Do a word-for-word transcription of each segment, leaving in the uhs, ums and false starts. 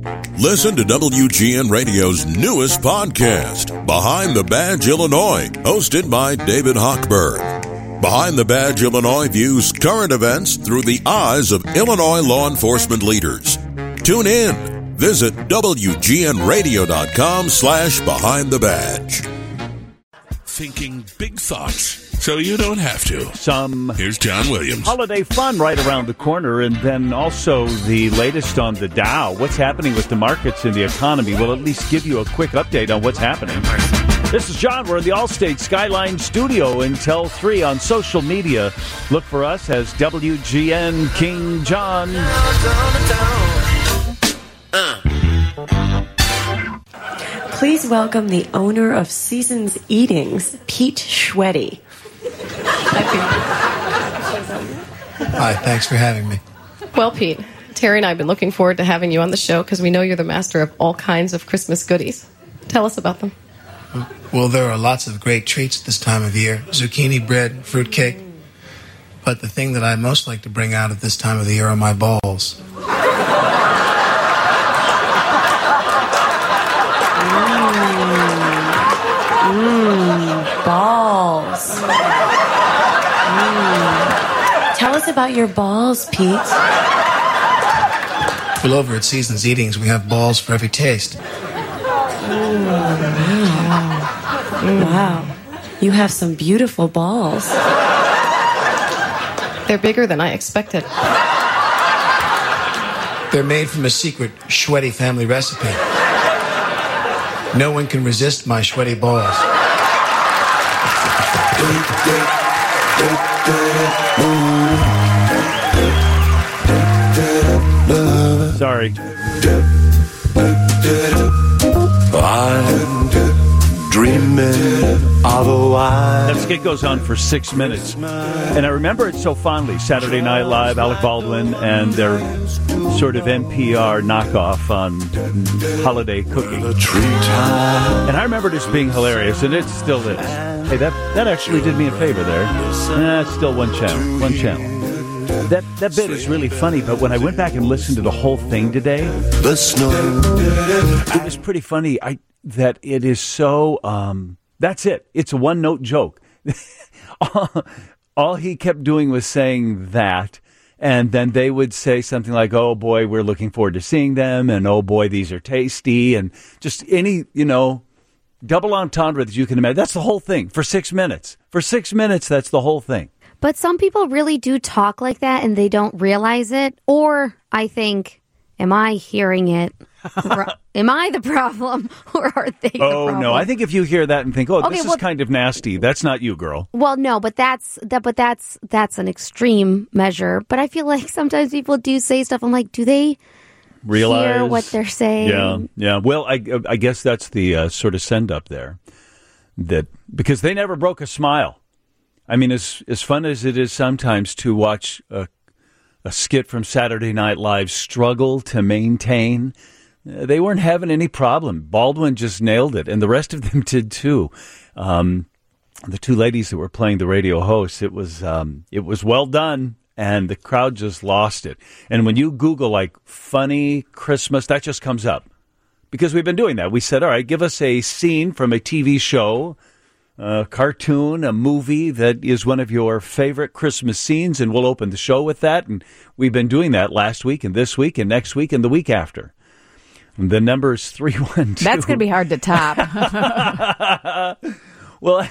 Listen to W G N Radio's newest podcast, Behind the Badge Illinois, hosted by David Hochberg. Behind the Badge Illinois views current events through the eyes of Illinois law enforcement leaders. Tune in. Visit W G N radio dot com slash behind the badge. Thinking big thoughts so you don't have to. Some Here's John Williams. holiday fun right around the corner, and then also the latest on the Dow. What's happening with the markets and the economy? We'll at least give you a quick update on what's happening. This is John. We're in the Allstate Skyline studio until three on social media. Look for us as W G N King John. Please welcome the owner of Seasons Eatings, Pete Schweddy. Hi, thanks for having me. Well, Pete, Terry and I have been looking forward to having you on the show because we know you're the master of all kinds of Christmas goodies. Tell us about them. Well, there are lots of great treats this time of year. Zucchini bread, fruitcake. But the thing that I most like to bring out at this time of the year are my balls. Mmm, balls. Mm. Tell us about your balls, Pete. Well, over at Seasons Eatings, we have balls for every taste. Mm. Wow. Wow. You have some beautiful balls. They're bigger than I expected. They're made from a secret Schweddy family recipe. No one can resist my Schweddy balls. Sorry. I'm dreaming of a while. That skit goes on for six minutes. And I remember it so fondly. Saturday Night Live, Alec Baldwin, and their sort of N P R knockoff on holiday cooking. And I remember this being hilarious, and it still is. Hey, that, that actually did me a favor there. Eh, it's still one channel. One channel. That that bit is really funny, but when I went back and listened to the whole thing today, The snow. it was pretty funny. I that it is so. Um, that's it. It's a one-note joke. all, all he kept doing was saying that, and then they would say something like, "Oh boy, we're looking forward to seeing them," and "Oh boy, these are tasty," and just any you know double entendre that you can imagine. That's the whole thing for six minutes. For six minutes, that's the whole thing. But some people really do talk like that and they don't realize it. Or I think, am I hearing it? Am I the problem or are they the Oh, problem? no. I think if you hear that and think, oh, Okay, this well- is kind of nasty, that's not you, girl. Well, no, but that's that. But that's that's an extreme measure. But I feel like sometimes people do say stuff. I'm like, do they Realize hear what they're saying? Yeah, yeah. Well, I, I guess that's the uh, sort of send up there. That because they never broke a smile. I mean, as as fun as it is sometimes to watch a, a skit from Saturday Night Live struggle to maintain, uh, they weren't having any problem. Baldwin just nailed it, and the rest of them did too. Um, the two ladies that were playing the radio hosts, it was um, it was well done, and the crowd just lost it. And when you Google like funny Christmas, that just comes up because we've been doing that. We said, all right, give us a scene from a T V show, a cartoon, a movie that is one of your favorite Christmas scenes, and we'll open the show with that. And we've been doing that last week and this week and next week and the week after. And the number is three one two. That's going to be hard to top. Well,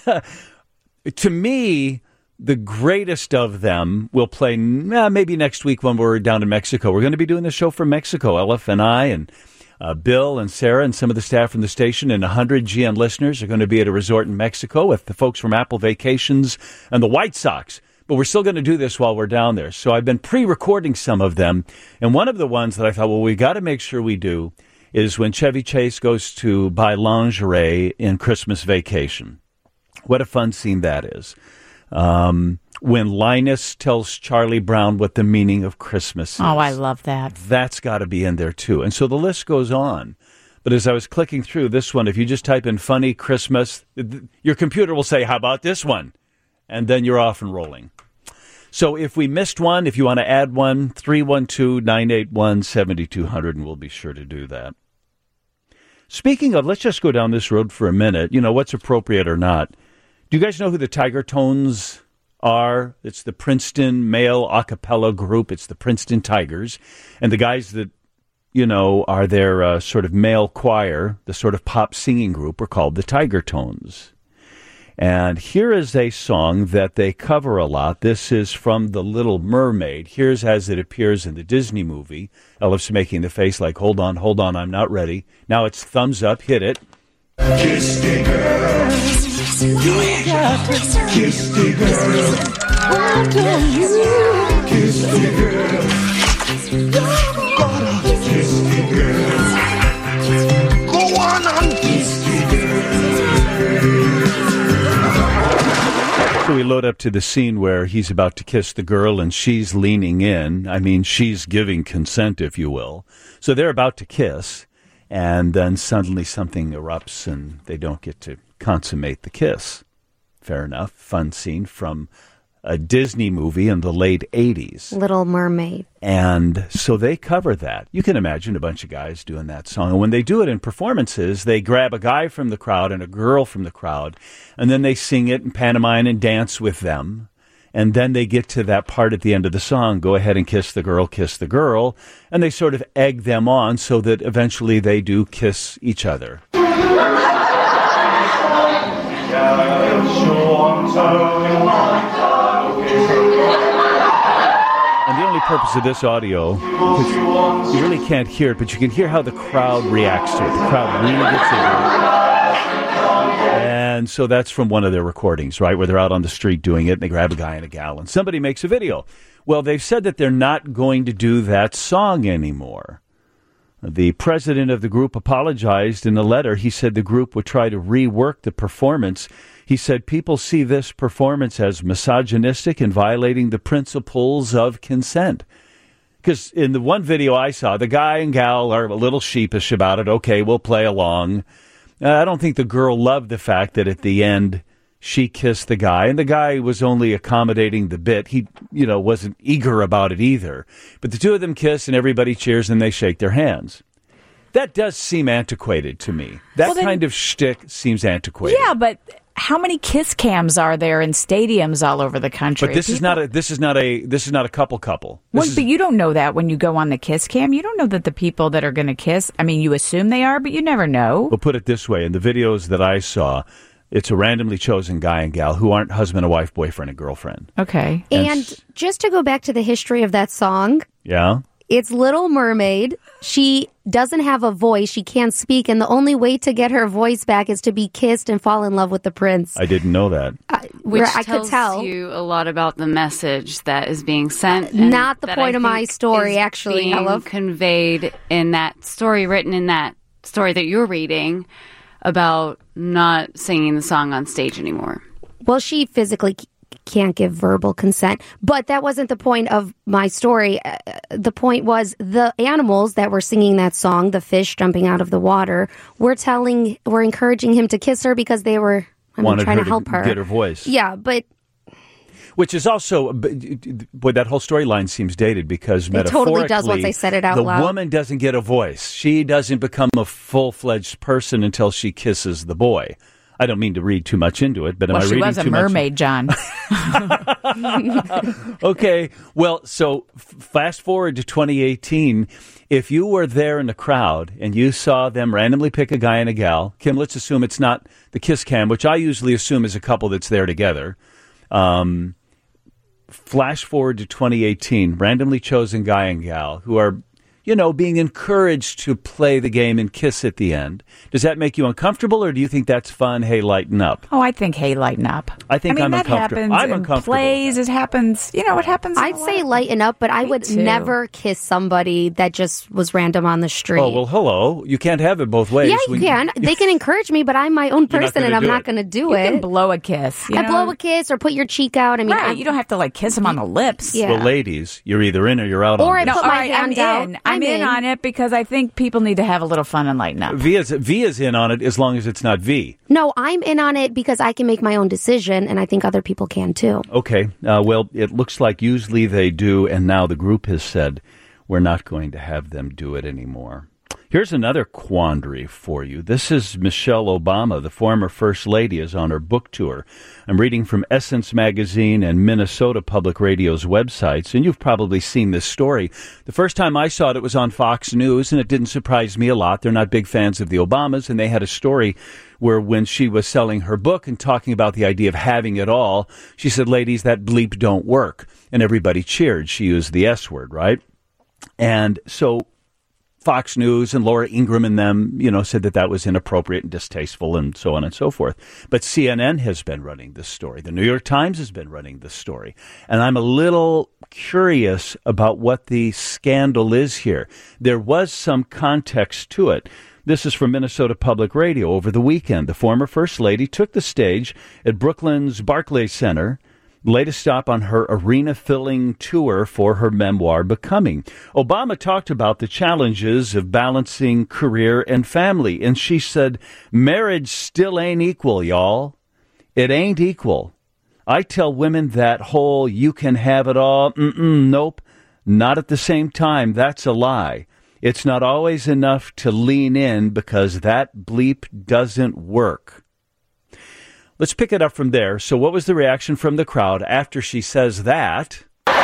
to me, the greatest of them will play eh, maybe next week when we're down in Mexico. We're going to be doing the show from Mexico, Elif and I, and Uh, Bill and Sarah and some of the staff from the station and one hundred G N listeners are going to be at a resort in Mexico with the folks from Apple Vacations and the White Sox. But we're still going to do this while we're down there. So I've been pre-recording some of them. And one of the ones that I thought, well, we got to make sure we do is when Chevy Chase goes to buy lingerie in Christmas Vacation. What a fun scene that is. Um, when Linus tells Charlie Brown what the meaning of Christmas is. Oh, I love that. That's got to be in there, too. And so the list goes on. But as I was clicking through this one, if you just type in funny Christmas, your computer will say, how about this one? And then you're off and rolling. So if we missed one, if you want to add one, three one two, nine eight one, seven two zero zero, and we'll be sure to do that. Speaking of, let's just go down this road for a minute. You know, what's appropriate or not. Do you guys know who the Tiger Tones are? It's the Princeton male a cappella group. It's the Princeton Tigers. And the guys that, you know, are their uh, sort of male choir, the sort of pop singing group, are called the Tiger Tones. And here is a song that they cover a lot. This is from The Little Mermaid. Here's as it appears in the Disney movie. Elif's making the face like, hold on, hold on, I'm not ready. Now it's thumbs up, hit it. Kiss the girl. Kiss the girl. Why don't you kiss the girl? Kiss the girl. Go on and kiss the girl. So we load up to the scene where he's about to kiss the girl and she's leaning in. I mean, she's giving consent, if you will. So they're about to kiss, and then suddenly something erupts and they don't get to consummate the kiss. Fair enough. Fun scene from a Disney movie in the late eighties. Little Mermaid. And so they cover that. You can imagine a bunch of guys doing that song. And when they do it in performances, they grab a guy from the crowd and a girl from the crowd, and then they sing it and pantomime and dance with them. And then they get to that part at the end of the song, go ahead and kiss the girl, kiss the girl. And they sort of egg them on so that eventually they do kiss each other. And the only purpose of this audio, because you really can't hear it, but you can hear how the crowd reacts to it. The crowd really gets into it. And so that's from one of their recordings, right, where they're out on the street doing it, and they grab a guy and a gal, and somebody makes a video. Well, they've said that they're not going to do that song anymore. The president of the group apologized in a letter. He said the group would try to rework the performance. He said people see this performance as misogynistic and violating the principles of consent. Because in the one video I saw, the guy and gal are a little sheepish about it. Okay, we'll play along. Uh, I don't think the girl loved the fact that at the end she kissed the guy, and the guy was only accommodating the bit. He, you know, wasn't eager about it either. But the two of them kiss, and everybody cheers, and they shake their hands. That does seem antiquated to me. That well, then, kind of shtick seems antiquated. Yeah, but how many kiss cams are there in stadiums all over the country? But this People... is not a this is not a this is not a couple couple. Well, is... but you don't know that when you go on the kiss cam. You don't know that the people that are going to kiss. I mean, you assume they are, but you never know. We'll put it this way: in the videos that I saw, it's a randomly chosen guy and gal who aren't husband and wife, boyfriend and girlfriend. Okay. And, and s- just to go back to the history of that song. Yeah. It's Little Mermaid. She doesn't have a voice. She can't speak. And the only way to get her voice back is to be kissed and fall in love with the prince. I didn't know that. Uh, Which I tells could tell. you a lot about the message that is being sent. Not the point of my story, actually, being Ella. conveyed in that story, written in that story that you're reading about not singing the song on stage anymore. Well, she physically can't give verbal consent. But that wasn't the point of my story. Uh, the point was the animals that were singing that song, the fish jumping out of the water, were telling, were encouraging him to kiss her because they were I mean, trying her to help her. Get her voice. Yeah, but... Which is also, boy, that whole storyline seems dated because it metaphorically, totally does once I said it out the loud. woman doesn't get a voice. She doesn't become a full-fledged person until she kisses the boy. I don't mean to read too much into it, but am well, I reading too much? She was a mermaid, John. Okay, well, so f- fast forward to twenty eighteen. If you were there in the crowd and you saw them randomly pick a guy and a gal, Kim, let's assume it's not the kiss cam, which I usually assume is a couple that's there together. Um, flash forward to twenty eighteen, randomly chosen guy and gal who are, you know, being encouraged to play the game and kiss at the end. Does that make you uncomfortable, or do you think that's fun? Hey, lighten up. Oh, I think, hey, lighten up. I think I mean, I'm that uncomfortable. happens I'm in uncomfortable. Plays, it happens, you know, it happens. I'd say lighten up, but I Me would too. never kiss somebody that just was random on the street. Oh, well, hello. You can't have it both ways. Yeah, you When- can. They can encourage me, but I'm my own You're not person, gonna and I'm do not it. going to do You it. can blow a kiss. You I know? blow a kiss or put your cheek out. I mean, Right, I, you don't have to like kiss them on the lips. Yeah. Well, ladies, you're either in or you're out Or on I this. put all my right, hand I'm out. in. I'm I'm, I'm in, in on it because I think people need to have a little fun and lighten up. V is, v is in on it as long as it's not V. No, I'm in on it because I can make my own decision, and I think other people can too. Okay. Uh, well, it looks like usually they do, and now the group has said we're not going to have them do it anymore. Here's another quandary for you. This is Michelle Obama, the former First Lady, is on her book tour. I'm reading from Essence Magazine and Minnesota Public Radio's websites, and you've probably seen this story. The first time I saw it, it was on Fox News, and it didn't surprise me a lot. They're not big fans of the Obamas, and they had a story where when she was selling her book and talking about the idea of having it all, she said, ladies, that bleep don't work. And everybody cheered. She used the S word, right? And so Fox News and Laura Ingraham and them, you know, said that that was inappropriate and distasteful and so on and so forth. But C N N has been running this story. The New York Times has been running this story. And I'm a little curious about what the scandal is here. There was some context to it. This is from Minnesota Public Radio. Over the weekend, the former First Lady took the stage at Brooklyn's Barclays Center, latest stop on her arena-filling tour for her memoir, Becoming. Obama talked about the challenges of balancing career and family, and she said, marriage still ain't equal, y'all. It ain't equal. I tell women that whole you can have it all, mm-mm, nope, not at the same time. That's a lie. It's not always enough to lean in because that bleep doesn't work. Let's pick it up from there. So what was the reaction from the crowd after she says that?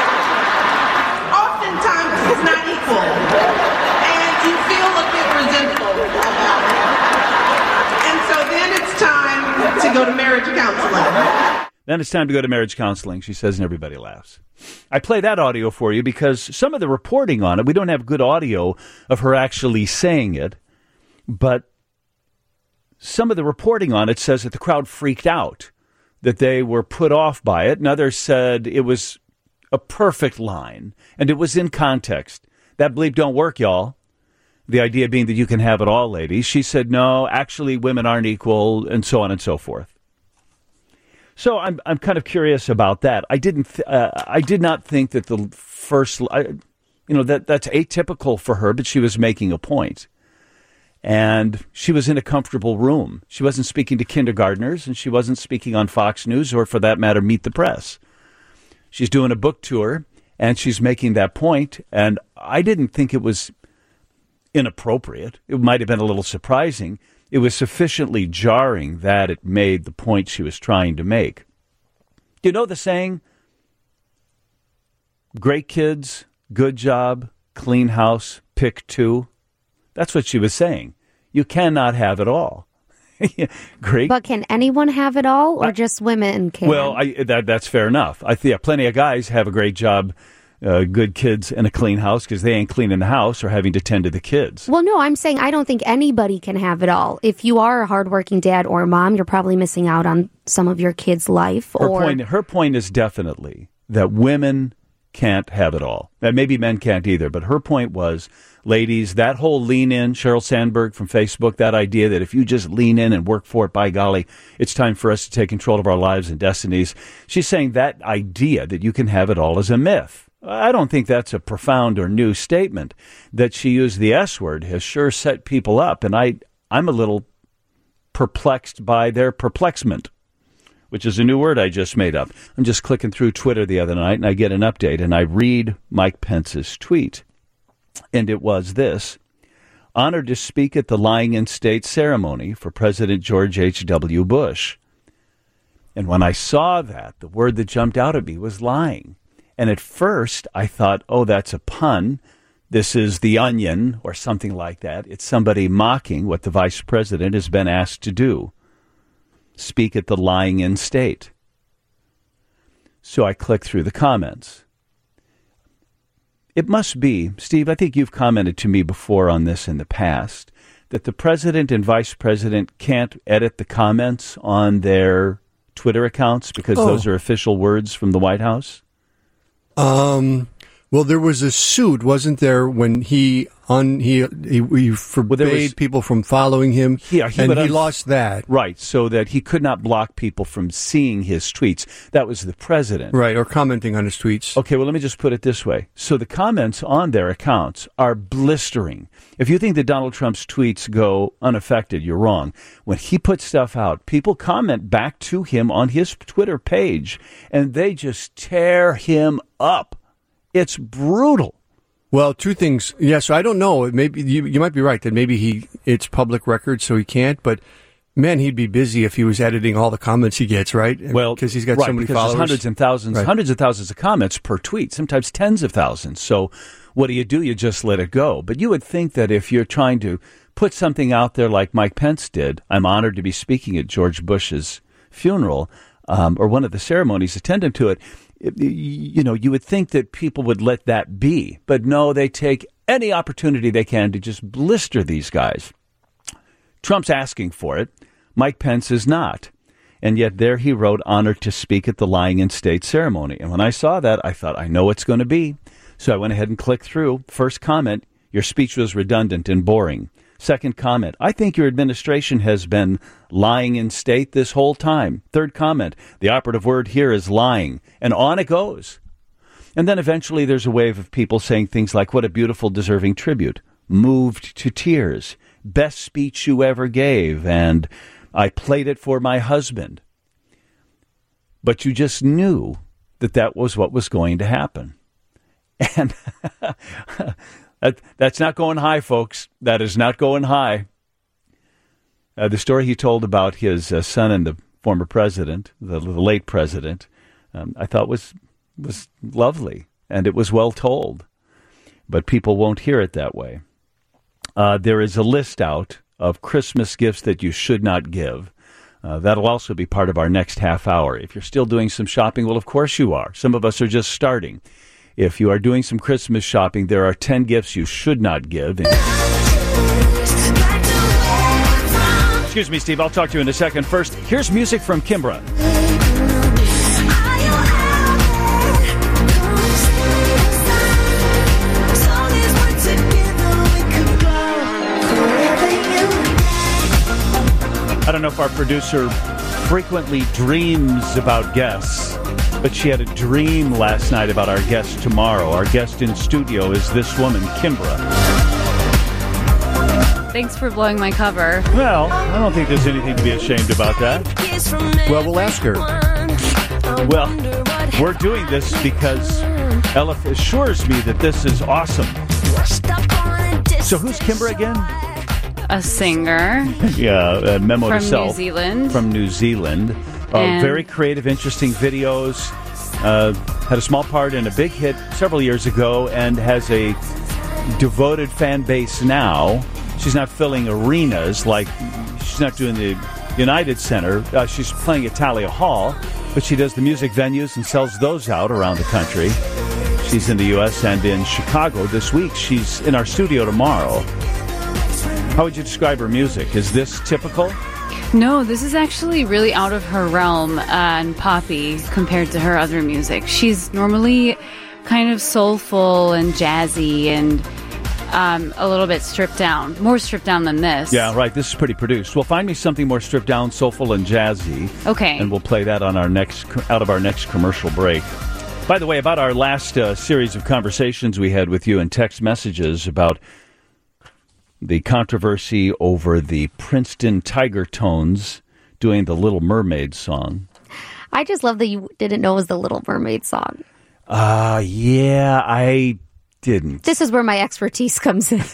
Oftentimes it's not equal, and you feel a bit resentful about it. And so then it's time to go to marriage counseling. Then it's time to go to marriage counseling, she says, and everybody laughs. I play that audio for you because some of the reporting on it, we don't have good audio of her actually saying it, but some of the reporting on it says that the crowd freaked out, that they were put off by it, and others said it was a perfect line, and it was in context. That bleep don't work, y'all. The idea being that you can have it all, ladies. She said, no, actually women aren't equal, and so on and so forth. So I'm I'm kind of curious about that. I didn't th- uh, I did not think that the first, I, you know, that that's atypical for her, but she was making a point. And she was in a comfortable room. She wasn't speaking to kindergartners, and she wasn't speaking on Fox News or, for that matter, Meet the Press. She's doing a book tour, and she's making that point, and I didn't think it was inappropriate. It might have been a little surprising. It was sufficiently jarring that it made the point she was trying to make. Do you know the saying, great kids, good job, clean house, pick two? That's what she was saying. You cannot have it all. Great. But can anyone have it all, or I, just women can? Well, I, that, that's fair enough. I think yeah, plenty of guys have a great job, uh, good kids, and a clean house because they ain't cleaning the house or having to tend to the kids. Well, no, I'm saying I don't think anybody can have it all. If you are a hardworking dad or mom, you're probably missing out on some of your kids' life. Her, or... point, her point is definitely that women can't have it all. And maybe men can't either, but her point was, ladies, that whole lean in, Sheryl Sandberg from Facebook, that idea that if you just lean in and work for it, by golly, it's time for us to take control of our lives and destinies. She's saying that idea that you can have it all is a myth. I don't think that's a profound or new statement. That she used the S word has sure set people up, and I, I'm a little perplexed by their perplexment, which is a new word I just made up. I'm just clicking through Twitter the other night, and I get an update, and I read Mike Pence's tweet. And it was this: honored to speak at the lying in state ceremony for President George H W. Bush. And when I saw that, the word that jumped out at me was lying. And at first, I thought, oh, that's a pun. This is The Onion or something like that. It's somebody mocking what the vice president has been asked to do. Speak at the lying in state. So I clicked through the comments. It must be, Steve, I think you've commented to me before on this in the past, that the president and vice president can't edit the comments on their Twitter accounts because oh. those are official words from the White House? Um, Well, there was a suit, wasn't there, when he on he he, he forbade Well, was, people from following him, yeah, he and he un- lost that. Right, so that he could not block people from seeing his tweets. That was the president. Right, or commenting on his tweets. Okay, well, let me just put it this way. So the comments on their accounts are blistering. If you think that Donald Trump's tweets go unaffected, you're wrong. When he puts stuff out, people comment back to him on his Twitter page, and they just tear him up. It's brutal. Well, two things. Yeah, so I don't know. Maybe you, you might be right that maybe he it's public record, so he can't. But man, he'd be busy if he was editing all the comments he gets, right? Well, because he's got right, so many because followers, there's hundreds and thousands, right. hundreds of thousands of comments per tweet, sometimes tens of thousands. So, what do you do? You just let it go. But you would think that if you're trying to put something out there like Mike Pence did, I'm honored to be speaking at George Bush's funeral, um, or one of the ceremonies attendant to it. You know, you would think that people would let that be, but no, they take any opportunity they can to just blister these guys. Trump's asking for it. Mike Pence is not. And yet there he wrote, honored to speak at the lying in state ceremony. And when I saw that, I thought, I know it's going to be. So I went ahead and clicked through. First comment, your speech was redundant and boring. Second comment, I think your administration has been lying in state this whole time. Third comment, the operative word here is lying. And on it goes. And then eventually there's a wave of people saying things like, what a beautiful, deserving tribute. Moved to tears. Best speech you ever gave. And I played it for my husband. But you just knew that that was what was going to happen. And that, that's not going high, folks. That is not going high. Uh, the story he told about his uh, son and the former president, the, the late president, um, I thought was was lovely, and it was well told. But people won't hear it that way. Uh, there is a list out of Christmas gifts that you should not give. Uh, that'll also be part of our next half hour. If you're still doing some shopping, well, of course you are. Some of us are just starting. If you are doing some Christmas shopping, there are ten gifts you should not give. Excuse me, Steve. I'll talk to you in a second. First, here's music from Kimbra. I don't know if our producer frequently dreams about guests, but she had a dream last night about our guest tomorrow. Our guest in studio is this woman, Kimbra. Thanks for blowing my cover. Well, I don't think there's anything to be ashamed about that. Well, we'll ask her. Well, we're doing this because Ella assures me that this is awesome. So who's Kimbra again? A singer. Yeah, a memo from to self. New Zealand. From New Zealand. Uh, very creative, interesting videos. Uh, had a small part in a big hit several years ago and has a devoted fan base now. She's not filling arenas like she's not doing the United Center. Uh, she's playing at Talia Hall, but she does the music venues and sells those out around the country. She's in the U S and in Chicago this week. She's in our studio tomorrow. How would you describe her music? Is this typical? No, this is actually really out of her realm uh, and poppy compared to her other music. She's normally kind of soulful and jazzy and um, a little bit stripped down, more stripped down than this. Yeah, right. This is pretty produced. Well, find me something more stripped down, soulful, and jazzy. Okay. And we'll play that on our next out of our next commercial break. By the way, about our last uh, series of conversations we had with you in text messages about the controversy over the Princeton Tiger Tones doing the Little Mermaid song. I just love that you didn't know it was the Little Mermaid song. Uh, yeah, I didn't. This is where my expertise comes in.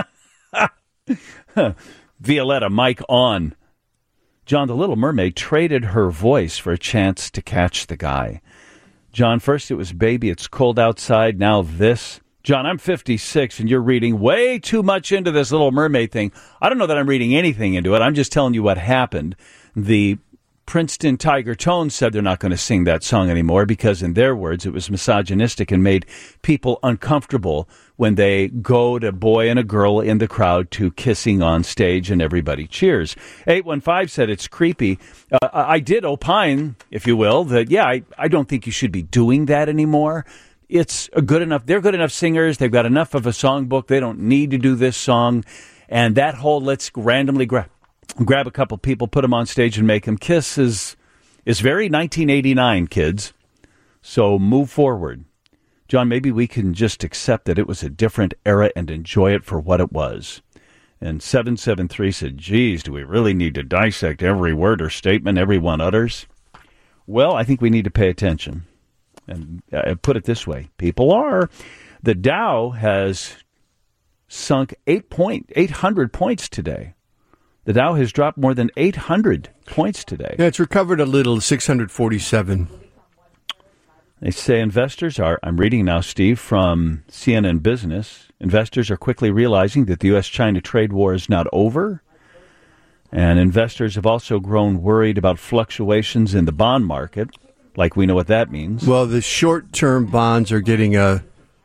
Violetta, mic on. John, the Little Mermaid traded her voice for a chance to catch the guy. John, first it was Baby, It's Cold Outside, now this. John, I'm fifty-six, and you're reading way too much into this Little Mermaid thing. I don't know that I'm reading anything into it. I'm just telling you what happened. The Princeton Tiger Tones said they're not going to sing that song anymore because, in their words, it was misogynistic and made people uncomfortable when they goad a boy and a girl in the crowd to kissing on stage and everybody cheers. eight one five said it's creepy. Uh, I did opine, if you will, that, yeah, I, I don't think you should be doing that anymore. it's a good enough. They're good enough singers. They've got enough of a songbook. They don't need to do this song. And that whole let's randomly grab grab a couple people, put them on stage, and make them kiss is is very nineteen eighty-nine, kids. So move forward. John, maybe we can just accept that it was a different era and enjoy it for what it was. And seven seven three said, geez, do we really need to dissect every word or statement everyone utters? Well, I think we need to pay attention. And uh, put it this way, people are. The Dow has sunk eight point, eight hundred points today. The Dow has dropped more than eight hundred points today. Yeah, it's recovered a little, six hundred forty-seven. They say investors are, I'm reading now, Steve, from C N N Business, investors are quickly realizing that the U S China trade war is not over. And investors have also grown worried about fluctuations in the bond market, like we know what that means. Well, the short-term bonds are getting a...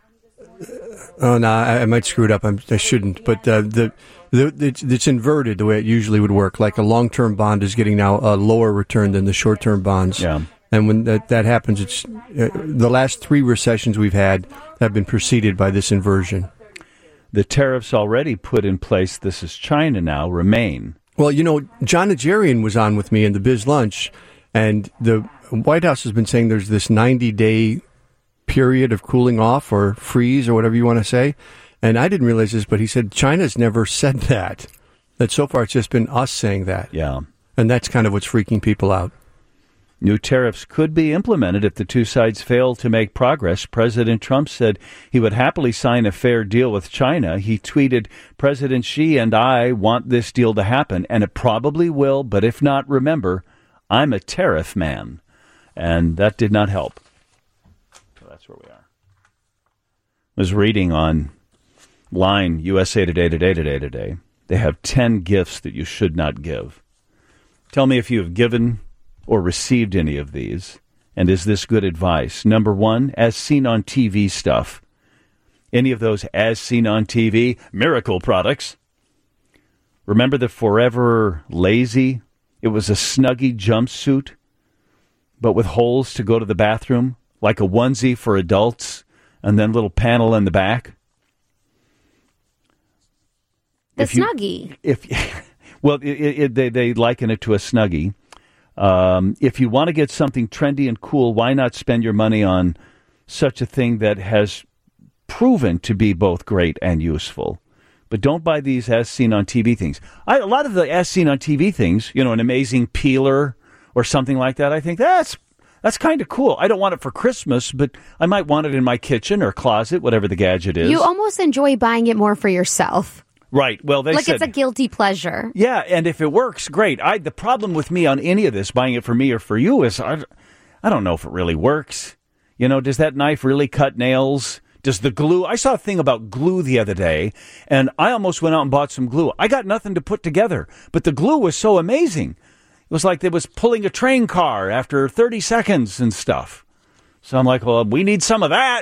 Oh, no, I, I might screw it up. I'm, I shouldn't. But uh, the, the it's, it's inverted the way it usually would work. Like a long-term bond is getting now a lower return than the short-term bonds. Yeah. And when that, that happens, it's uh, the last three recessions we've had have been preceded by this inversion. The tariffs already put in place, this is China now, remain. Well, you know, John Najarian was on with me in the Biz Lunch, and the White House has been saying there's this ninety-day period of cooling off or freeze or whatever you want to say. And I didn't realize this, but he said China's never said that. That so far it's just been us saying that. Yeah. And that's kind of what's freaking people out. New tariffs could be implemented if the two sides fail to make progress. President Trump said he would happily sign a fair deal with China. He tweeted, President Xi and I want this deal to happen, and it probably will, but if not, remember, I'm a tariff man. And that did not help. So that's where we are. I was reading online, U S A Today, Today, Today, Today. They have ten gifts that you should not give. Tell me if you have given or received any of these, and is this good advice? Number one, as seen on T V stuff. Any of those as seen on T V, miracle products. Remember the Forever Lazy? It was a Snuggie jumpsuit, but with holes to go to the bathroom, like a onesie for adults, and then little panel in the back. The if you, Snuggie. If well, it, it, they they liken it to a Snuggie. Um, if you want to get something trendy and cool, why not spend your money on such a thing that has proven to be both great and useful? But don't buy these as seen on T V things. I, a lot of the as seen on T V things, you know, an amazing peeler or something like that, I think that's that's kind of cool. I don't want it for Christmas, but I might want it in my kitchen or closet, whatever the gadget is. You almost enjoy buying it more for yourself. Right. Well, they like said, it's a guilty pleasure. Yeah, and if it works, great. I the problem with me on any of this, buying it for me or for you, is I, I don't know if it really works. You know, does that knife really cut nails? Does the glue? I saw a thing about glue the other day, and I almost went out and bought some glue. I got nothing to put together, but the glue was so amazing. It was like they was pulling a train car after thirty seconds and stuff. So I'm like, well, we need some of that.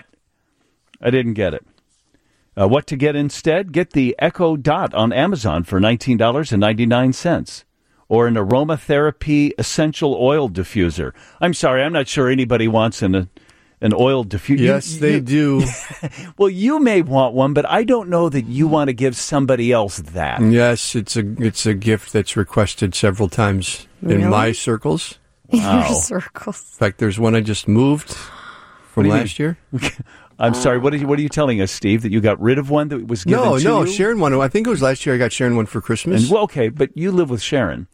I didn't get it. Uh, what to get instead? Get the Echo Dot on Amazon for nineteen dollars and ninety-nine cents. Or an aromatherapy essential oil diffuser. I'm sorry, I'm not sure anybody wants an, an oil diffuser. Yes, you, they you, do. Well, you may want one, but I don't know that you want to give somebody else that. Yes, it's a it's a gift that's requested several times really? in my circles. Wow. Your circles. In fact, there's one I just moved from last mean? year. I'm sorry. What are you What are you telling us, Steve? That you got rid of one that was given no, to no, you? No, Sharon one. I think it was last year. I got Sharon one for Christmas. And, well, okay, but you live with Sharon.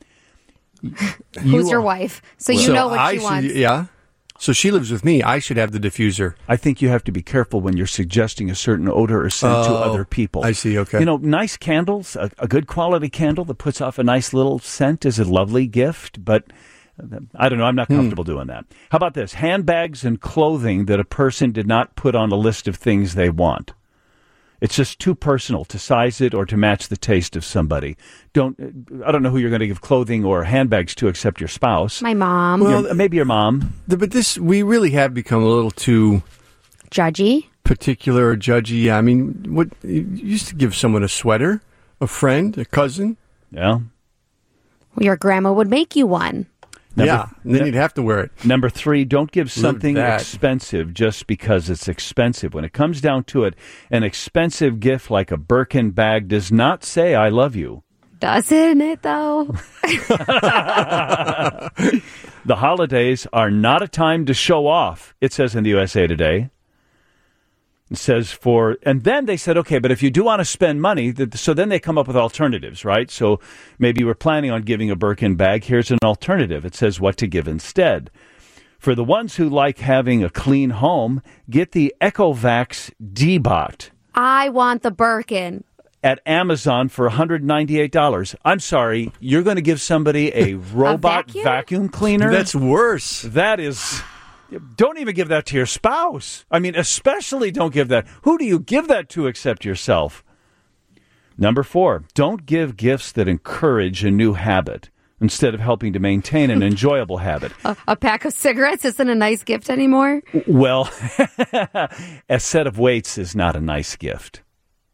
Who's you your are, wife? So you so know what I she should, wants. Yeah. So she lives with me. I should have the diffuser. I think you have to be careful when you're suggesting a certain odor or scent oh, to other people. I see. Okay. You know, nice candles, a, a good quality candle that puts off a nice little scent is a lovely gift, but I don't know. I'm not comfortable hmm. doing that. How about this? Handbags and clothing that a person did not put on a list of things they want. It's just too personal to size it or to match the taste of somebody. Don't. I don't know who you're going to give clothing or handbags to except your spouse. My mom. Well, your, maybe your mom. But this, we really have become a little too judgy, particular or judgy. I mean, what you used to give someone a sweater, a friend, a cousin. Yeah. Well, your grandma would make you one. Number, yeah, and then n- you'd have to wear it. Number three, don't give something that. expensive just because it's expensive. When it comes down to it, an expensive gift like a Birkin bag does not say I love you. Doesn't it, though? The holidays are not a time to show off, it says in the U S A Today. It says for, and then they said, okay, but if you do want to spend money, th- so then they come up with alternatives, right? So maybe you were planning on giving a Birkin bag. Here's an alternative. It says what to give instead. For the ones who like having a clean home, get the Ecovacs D-Bot I want the Birkin. at Amazon for one hundred ninety-eight dollars. I'm sorry, you're going to give somebody a robot vacuum? vacuum cleaner? That's worse. That is... Don't even give that to your spouse. I mean, especially don't give that. Who do you give that to except yourself? Number four, don't give gifts that encourage a new habit instead of helping to maintain an enjoyable habit. A, a pack of cigarettes isn't a nice gift anymore. Well, a set of weights is not a nice gift.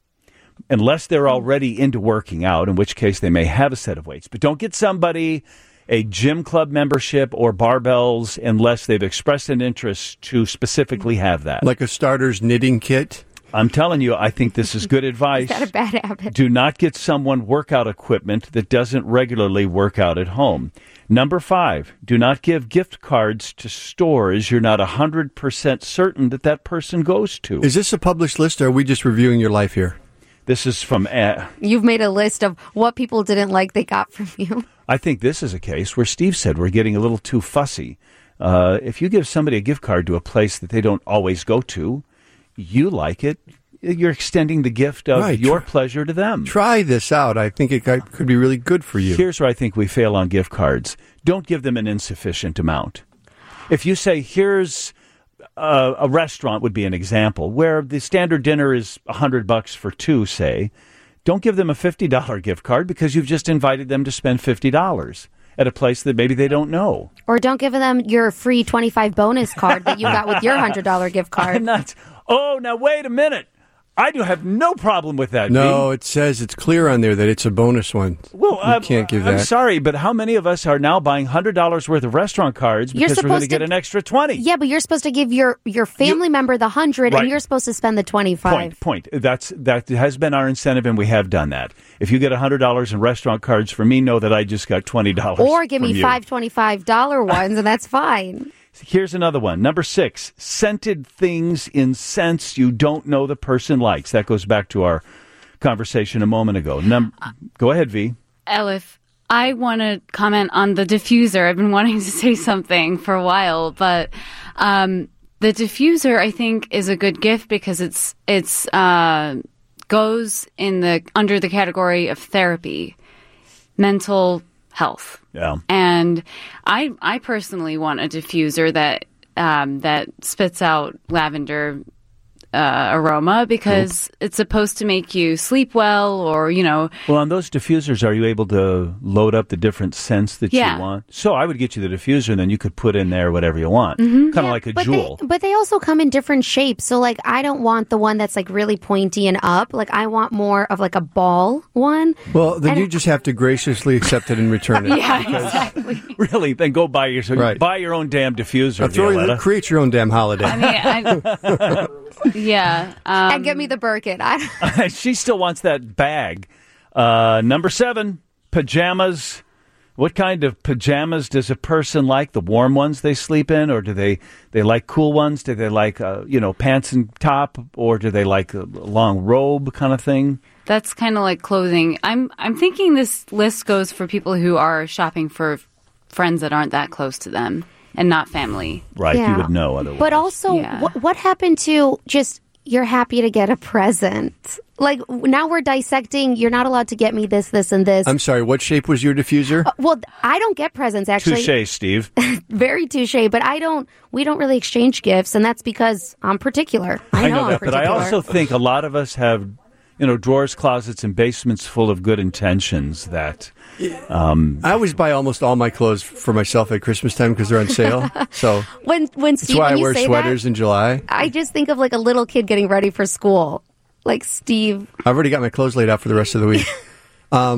Unless they're already into working out, in which case they may have a set of weights. But don't get somebody a gym club membership or barbells unless they've expressed an interest to specifically have that. Like a starter's knitting kit? I'm telling you, I think this is good advice. Is that a bad habit? Do not get someone workout equipment that doesn't regularly work out at home. Number five, do not give gift cards to stores you're not one hundred percent certain that that person goes to. Is this a published list, or are we just reviewing your life here? This is from... Uh, You've made a list of what people didn't like they got from you. I think this is a case where Steve said we're getting a little too fussy. Uh, if you give somebody a gift card to a place that they don't always go to, you like it, you're extending the gift of Right. your Try- pleasure to them. Try this out. I think it got- could be really good for you. Here's where I think we fail on gift cards. Don't give them an insufficient amount. If you say, here's uh, a restaurant would be an example, where the standard dinner is one hundred bucks for two, say, don't give them a fifty dollars gift card because you've just invited them to spend fifty dollars at a place that maybe they don't know. Or don't give them your free twenty-five bonus card that you got with your one hundred dollars gift card. I'm not. Oh, now wait a minute. I do have no problem with that. No, B. it says it's clear on there that it's a bonus one. Well, you I'm, can't give I'm that. sorry, but how many of us are now buying one hundred dollars worth of restaurant cards You're because we're going to supposed get to- an extra twenty? Yeah, but you're supposed to give your, your family member the one hundred Right. and you're supposed to spend the twenty-five. Point, point. That's, that has been our incentive, and we have done that. If you get one hundred dollars in restaurant cards for me, know that I just got twenty dollars. Or give me from you. five twenty-five dollars ones, and that's fine. Here's another one. Number six, scented things in scents you don't know the person likes. That goes back to our conversation a moment ago. Num- go ahead, V. Elif, I want to comment on the diffuser. I've been wanting to say something for a while, but um, the diffuser, I think, is a good gift because it's it's uh, goes in the under the category of therapy, mental health. Yeah. And I I personally want a diffuser that um, that spits out lavender uh, aroma because it's supposed to make you sleep well, or you know. Well, on those diffusers, are you able to load up the different scents that Yeah. you want? So I would get you the diffuser, and then you could put in there whatever you want, Mhm. kind of like a But jewel. They, but they also come in different shapes. So, like, I don't want the one that's, like, really pointy and up. Like, I want more of, like, a ball one. Well, then And- you just have to graciously accept it and return it. Yeah, Because- exactly. Really? Then go buy your Right. buy your own damn diffuser, Now, throw your- Violetta. create your own damn holiday. I mean, I, yeah. Um, and get me the Birkin. I, She still wants that bag. Uh, number seven, pajamas. What kind of pajamas does a person like? The warm ones they sleep in, or do they, they like cool ones? Do they like uh, you know pants and top, or do they like a long robe kind of thing? That's kind of like clothing. I'm I'm thinking this list goes for people who are shopping for friends that aren't that close to them and not family. Right, Yeah. you would know otherwise. But also, Yeah. what, what happened to just you're happy to get a present? Like, now we're dissecting, you're not allowed to get me this, this, and this. I'm sorry, what shape was your diffuser? Uh, well, I don't get presents, actually. Touche, Steve. Very touche, but I don't, we don't really exchange gifts, and that's because I'm particular. I know, I'm that, but I particular. also think a lot of us have, you know, drawers, closets, and basements full of good intentions that. Um, I always buy almost all my clothes for myself at Christmas time because they're on sale. So when, when that's Steve, why when I you wear say sweaters that, in July. I just think of like a little kid getting ready for school. Like Steve. I've already got my clothes laid out for the rest of the week. um,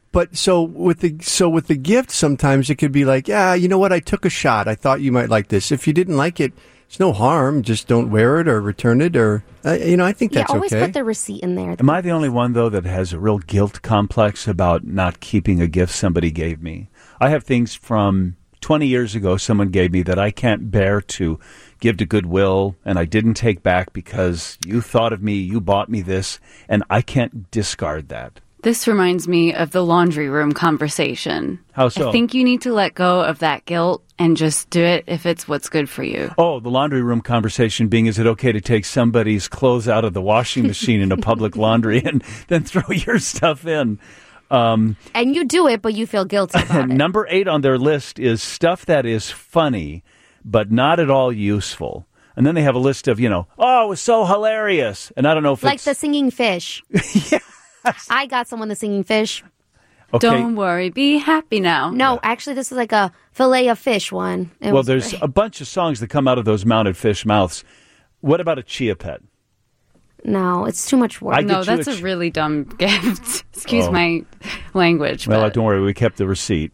But so with the so with the gift, sometimes it could be like, yeah, you know what? I took a shot. I thought you might like this. If you didn't like it, it's no harm. Just don't wear it or return it, or uh, you know, I think that's yeah, always okay. put the receipt in there. Am I the only one, though, that has a real guilt complex about not keeping a gift somebody gave me? I have things from twenty years ago someone gave me that I can't bear to give to Goodwill, and I didn't take back because you thought of me, you bought me this, and I can't discard that. This reminds me of the laundry room conversation. How so? I think you need to let go of that guilt and just do it if it's what's good for you. Oh, the laundry room conversation being, is it okay to take somebody's clothes out of the washing machine in a public laundry and then throw your stuff in? Um, and you do it, but you feel guilty about it. Number eight on their list is stuff that is funny, but not at all useful. And then they have a list of, you know, oh, it was so hilarious. And I don't know if like it's... the singing fish. Yeah. I got someone the singing fish. Okay. Don't worry, be happy now. No, yeah. Actually, this is like a fillet of fish one. It well, there's great. a bunch of songs that come out of those mounted fish mouths. What about a chia pet? No, it's too much work. No, that's a, ch- a really dumb gift. Excuse oh. my language. Well, but... don't worry, we kept the receipt.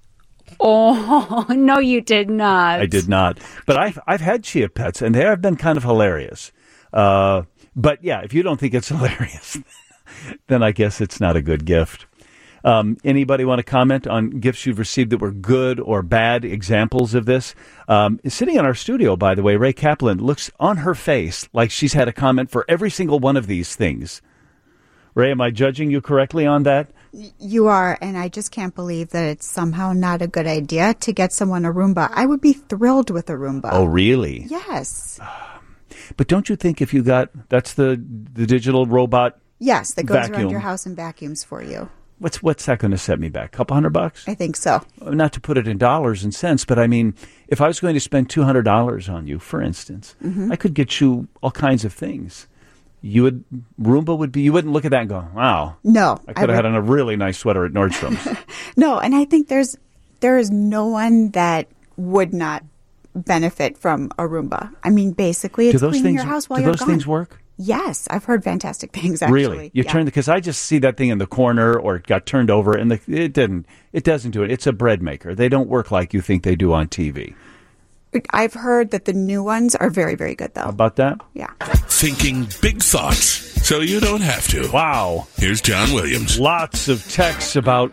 Oh, no, you did not. I did not. But I've, I've had chia pets, and they have been kind of hilarious. Uh, but, yeah, if you don't think it's hilarious... then I guess it's not a good gift. Um, anybody want to comment on gifts you've received that were good or bad examples of this? Um, sitting in our studio, by the way, Ray Kaplan looks on her face like she's had a comment for every single one of these things. Ray, am I judging you correctly on that? You are, and I just can't believe that it's somehow not a good idea to get someone a Roomba. I would be thrilled with a Roomba. Oh, really? Yes. But don't you think if you got, that's the, the digital robot Yes, that goes vacuum. around your house and vacuums for you. What's what's that going to set me back? A couple hundred bucks? I think so. Not to put it in dollars and cents, but I mean, if I was going to spend two hundred dollars on you, for instance, mm-hmm. I could get you all kinds of things. You would, Roomba would be, you wouldn't look at that and go, wow. No. I could have had on a really nice sweater at Nordstrom's. No, and I think there's there is no one that would not benefit from a Roomba. I mean, basically, it's cleaning things, your house while do you're those gone. things work? Yes, I've heard fantastic things. Actually, really, you yeah. turn because I just see that thing in the corner or it got turned over, and the, it didn't. It doesn't do it. It's a bread maker. They don't work like you think they do on T V. I've heard that the new ones are very, very good, though. How about that? Yeah. Thinking big thoughts, so you don't have to. Wow. Here's John Williams. Lots of texts about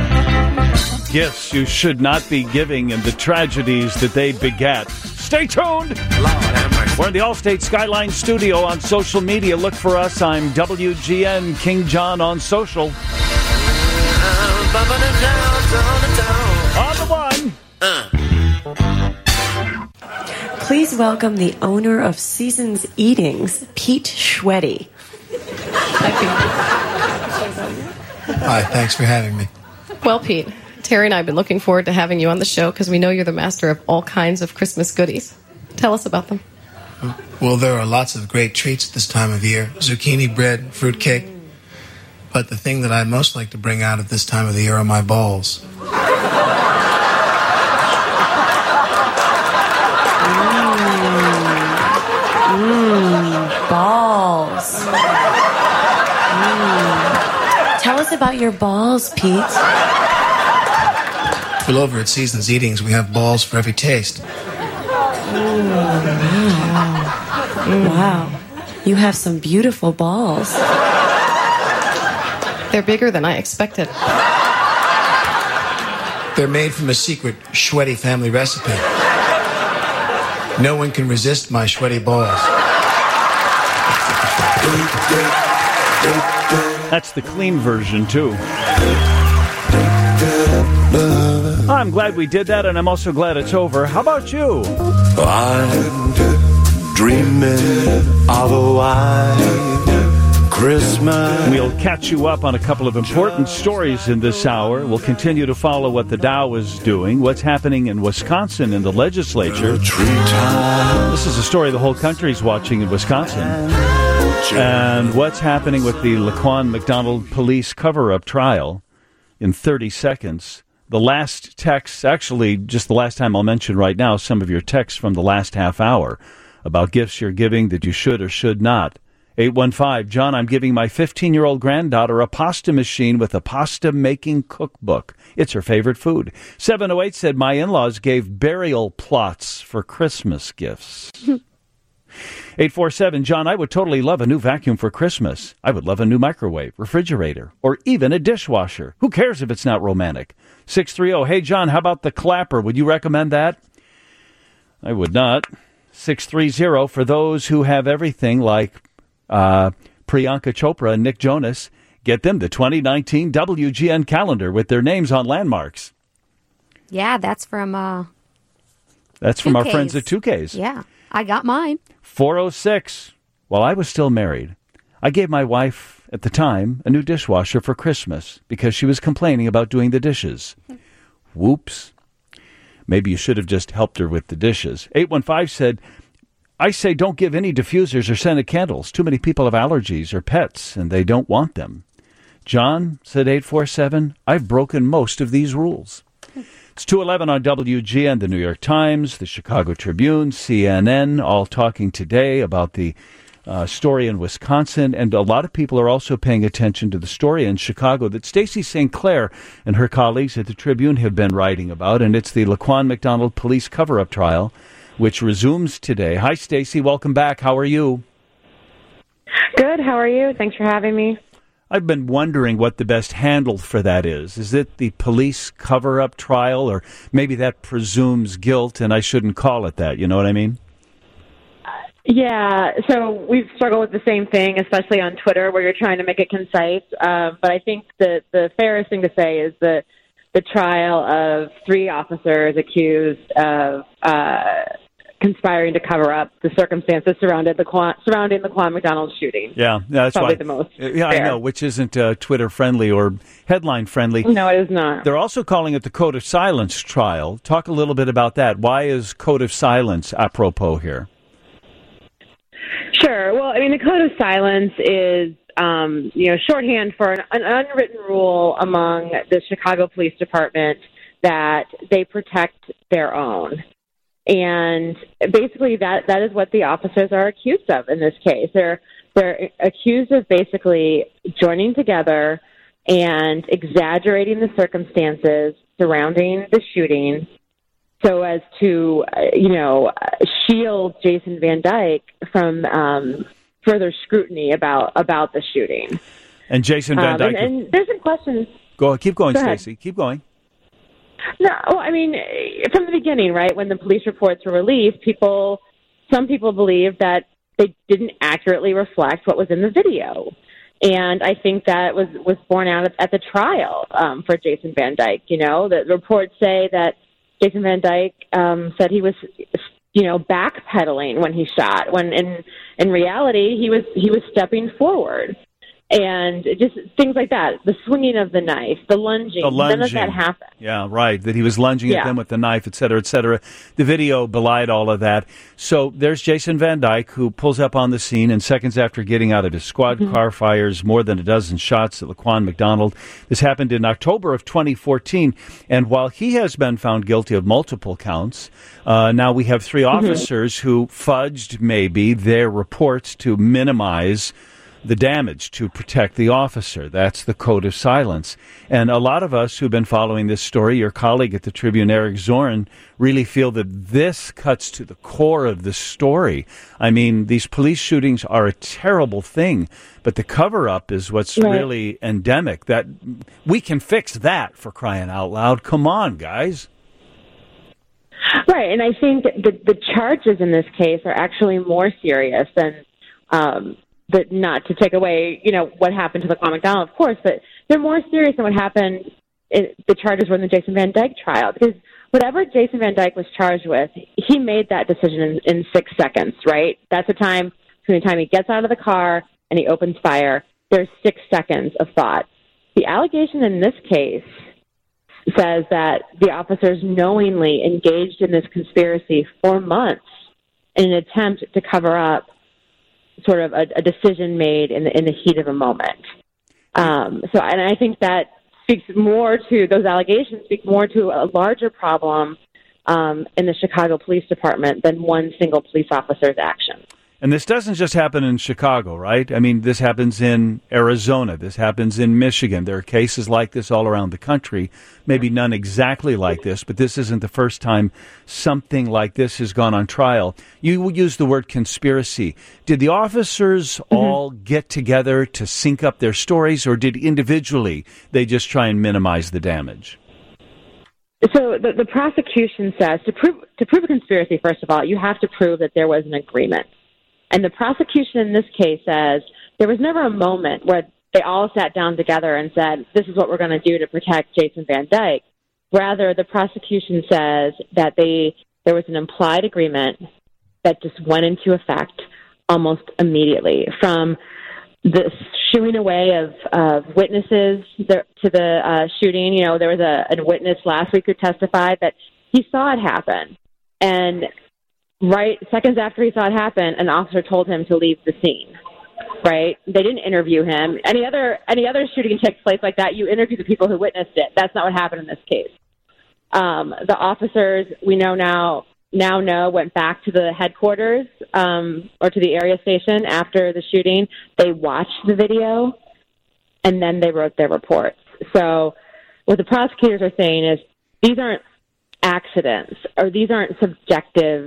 gifts you should not be giving and the tragedies that they begat. Stay tuned. We're in the Allstate Skyline studio on social media. Look for us. I'm W G N King John on social. On the one. Uh. Please welcome the owner of Seasons Eatings, Pete Schweddy. Hi, thanks for having me. Well, Pete, Terry and I have been looking forward to having you on the show because we know you're the master of all kinds of Christmas goodies. Tell us about them. Well, there are lots of great treats at this time of year. Zucchini bread, fruitcake. But the thing that I most like to bring out at this time of the year are my balls. Mmm, balls. Mm. Tell us about your balls, Pete. Well, over at Seasons Eatings, we have balls for every taste. Mm, wow. Mm, wow. You have some beautiful balls. They're bigger than I expected. They're made from a secret Schweddy family recipe. No one can resist my Schweddy balls. That's the clean version, too. I'm glad we did that, and I'm also glad it's over. How about you? I'm dreaming of a white Christmas. We'll catch you up on a couple of important stories in this hour. We'll continue to follow what the Dow is doing, what's happening in Wisconsin in the legislature. This is a story the whole country's watching in Wisconsin. And what's happening with the Laquan McDonald police cover-up trial in thirty seconds. The last text, actually, just the last time I'll mention right now, some of your texts from the last half hour about gifts you're giving that you should or should not. eight one five, John, I'm giving my fifteen-year-old granddaughter a pasta machine with a pasta-making cookbook. It's her favorite food. seven oh eight said, my in-laws gave burial plots for Christmas gifts. eight four seven, John, I would totally love a new vacuum for Christmas. I would love a new microwave, refrigerator, or even a dishwasher. Who cares if it's not romantic? six three zero, hey, John, how about the clapper? Would you recommend that? I would not. six three zero, for those who have everything like uh, Priyanka Chopra and Nick Jonas, get them the twenty nineteen W G N calendar with their names on landmarks. Yeah, that's from... Uh, That's from our two Ks. friends at two Ks. Yeah, I got mine. four oh six, while I was still married, I gave my wife, at the time, a new dishwasher for Christmas because she was complaining about doing the dishes. Whoops. Maybe you should have just helped her with the dishes. eight one five said, I say don't give any diffusers or scented candles. Too many people have allergies or pets, and they don't want them. John, said eight four seven, I've broken most of these rules. It's two eleven on W G N, the New York Times, the Chicago Tribune, C N N, all talking today about the uh, story in Wisconsin. And a lot of people are also paying attention to the story in Chicago that Stacey Saint Clair and her colleagues at the Tribune have been writing about. And it's the Laquan McDonald police cover-up trial, which resumes today. Hi, Stacey. Welcome back. How are you? Good. How are you? Thanks for having me. I've been wondering what the best handle for that is. Is it the police cover-up trial, or maybe that presumes guilt and I shouldn't call it that? You know what I mean? Yeah, so we've struggled with the same thing, especially on Twitter, where you're trying to make it concise. Uh, but I think the the fairest thing to say is that the trial of three officers accused of uh, conspiring to cover up the circumstances surrounded the Quan, surrounding the Laquan McDonald shooting. Yeah, that's probably why, the most. Yeah, fair. I know, which isn't uh, Twitter friendly or headline friendly. No, it is not. They're also calling it the Code of Silence trial. Talk a little bit about that. Why is Code of Silence apropos here? Sure. Well, I mean, the Code of Silence is, um, you know, shorthand for an, an unwritten rule among the Chicago Police Department that they protect their own. And basically that, that is what the officers are accused of in this case. They're, they're accused of basically joining together and exaggerating the circumstances surrounding the shooting so as to, uh, you know, shield Jason Van Dyke from um, further scrutiny about, about the shooting. And Jason Van um, Dyke... And, and there's some questions. Go, keep going, Go ahead. Stacey. Keep going. No, well, I mean, from the beginning, right, when the police reports were released, people, some people believed that they didn't accurately reflect what was in the video. And I think that was, was borne out at the trial um, for Jason Van Dyke. You know, the reports say that Jason Van Dyke um, said he was, you know, backpedaling when he shot, when in in reality he was he was stepping forward. And just things like that, the swinging of the knife, the lunging, The lunging. none of that happened. Yeah, right, that he was lunging at Yeah. them with the knife, et cetera, et cetera. The video belied all of that. So there's Jason Van Dyke, who pulls up on the scene, and seconds after getting out of his squad Mm-hmm. car, fires more than a dozen shots at Laquan McDonald. This happened in October of twenty fourteen, and while he has been found guilty of multiple counts, uh, now we have three Mm-hmm. officers who fudged, maybe, their reports to minimize the damage to protect the officer. That's the Code of Silence. And a lot of us who've been following this story, your colleague at the Tribune, Eric Zorn, really feel that this cuts to the core of the story. I mean, these police shootings are a terrible thing, but the cover-up is what's Right. really endemic. That we can fix that, for crying out loud. Come on, guys. Right, and I think the the charges in this case are actually more serious than, um, but not to take away, you know, what happened to the Laquan McDonald, of course, but they're more serious than what happened. In, the charges were in the Jason Van Dyke trial, because whatever Jason Van Dyke was charged with, he made that decision in, in six seconds. Right, that's the time between the time he gets out of the car and he opens fire. There's six seconds of thought. The allegation in this case says that the officers knowingly engaged in this conspiracy for months in an attempt to cover up sort of a, a decision made in the, in the heat of a moment. Um, so, and I think that speaks more to, those allegations speak more to a larger problem um, in the Chicago Police Department than one single police officer's action. And this doesn't just happen in Chicago, right? I mean, this happens in Arizona. This happens in Michigan. There are cases like this all around the country. Maybe none exactly like this, but this isn't the first time something like this has gone on trial. You use the word conspiracy. Did the officers mm-hmm. all get together to sync up their stories, or did individually they just try and minimize the damage? So the, the prosecution says to prove to prove a conspiracy, first of all, you have to prove that there was an agreement. And the prosecution in this case says there was never a moment where they all sat down together and said, this is what we're going to do to protect Jason Van Dyke. Rather, the prosecution says that they there was an implied agreement that just went into effect almost immediately. From the shooing away of, of witnesses there, to the uh, shooting, you know, there was a, a witness last week who testified that he saw it happen. And right seconds after he saw it happen, an officer told him to leave the scene. Right? They didn't interview him. Any other any other shooting takes place like that, you interview the people who witnessed it. That's not what happened in this case. Um, the officers we know now now know went back to the headquarters um, or to the area station after the shooting. They watched the video and then they wrote their reports. So what the prosecutors are saying is these aren't accidents or these aren't subjective,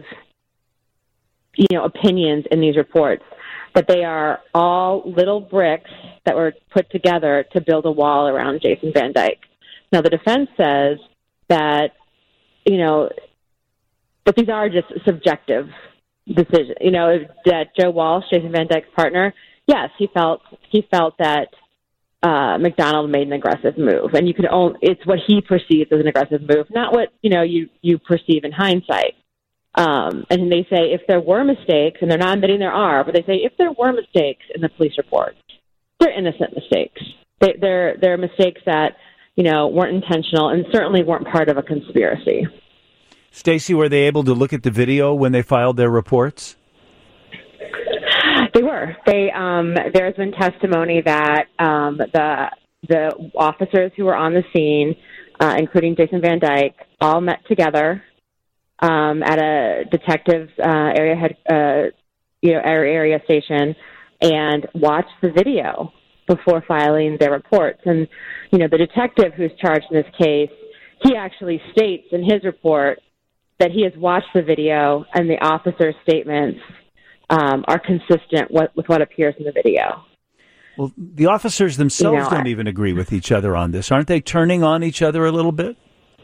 you know, opinions in these reports, but they are all little bricks that were put together to build a wall around Jason Van Dyke. Now, the defense says that, you know, but these are just subjective decisions. You know, that Joe Walsh, Jason Van Dyke's partner, yes, he felt he felt that uh, McDonald made an aggressive move, and you could only, it's what he perceived as an aggressive move, not what, you know, you, you perceive in hindsight. Um, and they say if there were mistakes, and they're not admitting there are, but they say if there were mistakes in the police report, they're innocent mistakes. They, they're they're mistakes that, you know, weren't intentional and certainly weren't part of a conspiracy. Stacey, were they able to look at the video when they filed their reports? They were. They um, there's been testimony that um, the the officers who were on the scene, uh, including Jason Van Dyke, all met together um, at a detective's uh, area head, uh, you know, area station, and watched the video before filing their reports. And you know, the detective who's charged in this case, he actually states in his report that he has watched the video and the officer's statements um, are consistent with, with what appears in the video. Well, the officers themselves you know, don't I, even agree with each other on this. Aren't they turning on each other a little bit?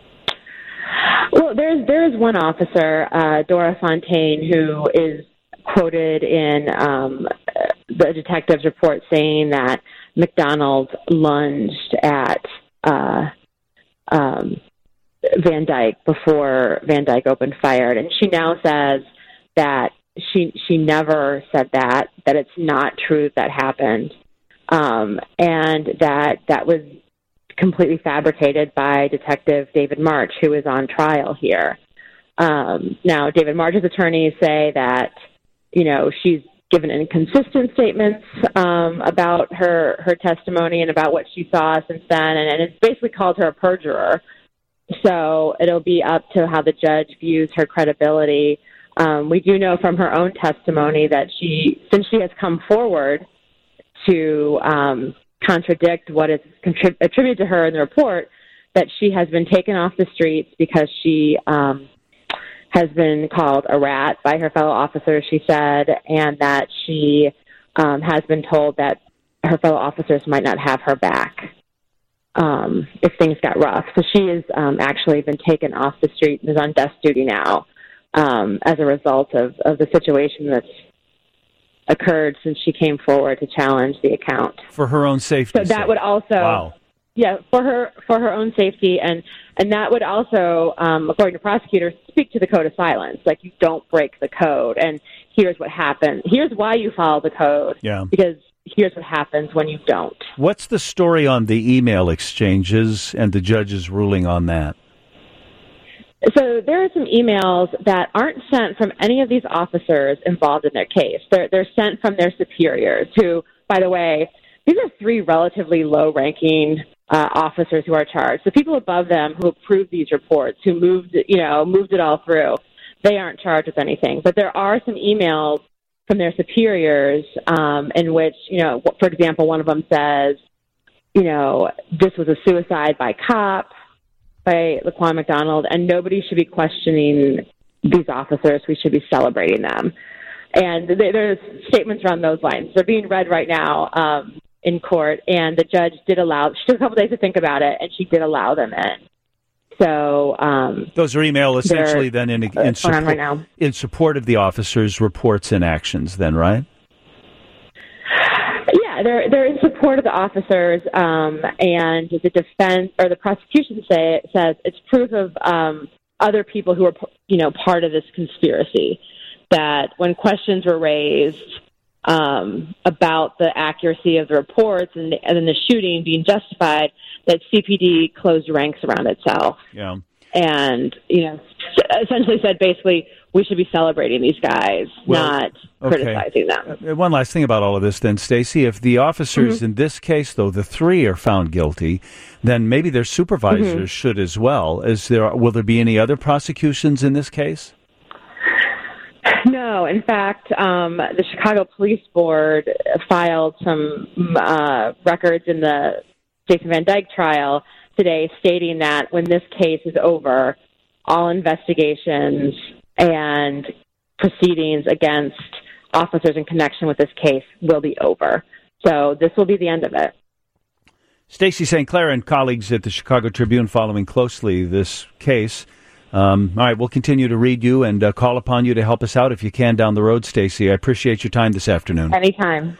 Well, there's there's one officer, uh, Dora Fontaine, who is quoted in um, the detective's report saying that McDonald lunged at uh, um, Van Dyke before Van Dyke opened fire. And she now says that she she never said that, that it's not true that happened, um, and that that was completely fabricated by Detective David March, who is on trial here. Um, now, David March's attorneys say that, you know, she's given inconsistent statements um, about her, her testimony and about what she saw since then, and, and it's basically called her a perjurer. So it'll be up to how the judge views her credibility. Um, we do know from her own testimony that she, since she has come forward to um, contradict what is contrib- attributed to her in the report, that she has been taken off the streets because she um, has been called a rat by her fellow officers, she said, and that she um, has been told that her fellow officers might not have her back um, if things got rough. So she has um, actually been taken off the street and is on desk duty now um, as a result of, of the situation that's occurred since she came forward to challenge the account. For her own safety. So that sake. would also... Wow. Yeah, for her for her own safety, and, and that would also, um, according to prosecutors, speak to the code of silence. Like, you don't break the code, and here's what happened. Here's why you follow the code. Yeah. Because here's what happens when you don't. What's the story on the email exchanges and the judge's ruling on that? So there are some emails that aren't sent from any of these officers involved in their case. They're they're sent from their superiors, who, by the way, these are three relatively low-ranking uh, officers who are charged. The people above them who approved these reports, who moved, you know, moved it all through, they aren't charged with anything. But there are some emails from their superiors, um, in which, you know, for example, one of them says, you know, this was a suicide by cop, by Laquan McDonald, and nobody should be questioning these officers. We should be celebrating them. And there's statements around those lines. They're being read right now um, in court, and the judge did allow, she took a couple days to think about it, and she did allow them in. So um, those are email essentially then in, in, support, right now. in support of the officers' reports and actions then, right? Yeah, they're, they're in support of the officers, um, and the defense or the prosecution say, says it's proof of um, other people who are, you know, part of this conspiracy, that when questions were raised um, about the accuracy of the reports and, and then the shooting being justified, that C P D closed ranks around itself. Yeah. And, you know, essentially said basically we should be celebrating these guys, Well, not okay. criticizing them. Uh, One last thing about all of this then, Stacey. If the officers Mm-hmm. in this case, though, the three are found guilty, then maybe their supervisors Mm-hmm. should as well. Is there? Will there be any other prosecutions in this case? No, in fact, um, the Chicago Police Board filed some uh, records in the Jason Van Dyke trial today stating that when this case is over, all investigations and proceedings against officers in connection with this case will be over. So this will be the end of it. Stacey Saint Clair and colleagues at the Chicago Tribune following closely this case. Um, all right, we'll continue to read you and uh, call upon you to help us out if you can down the road, Stacey. I appreciate your time this afternoon. Anytime.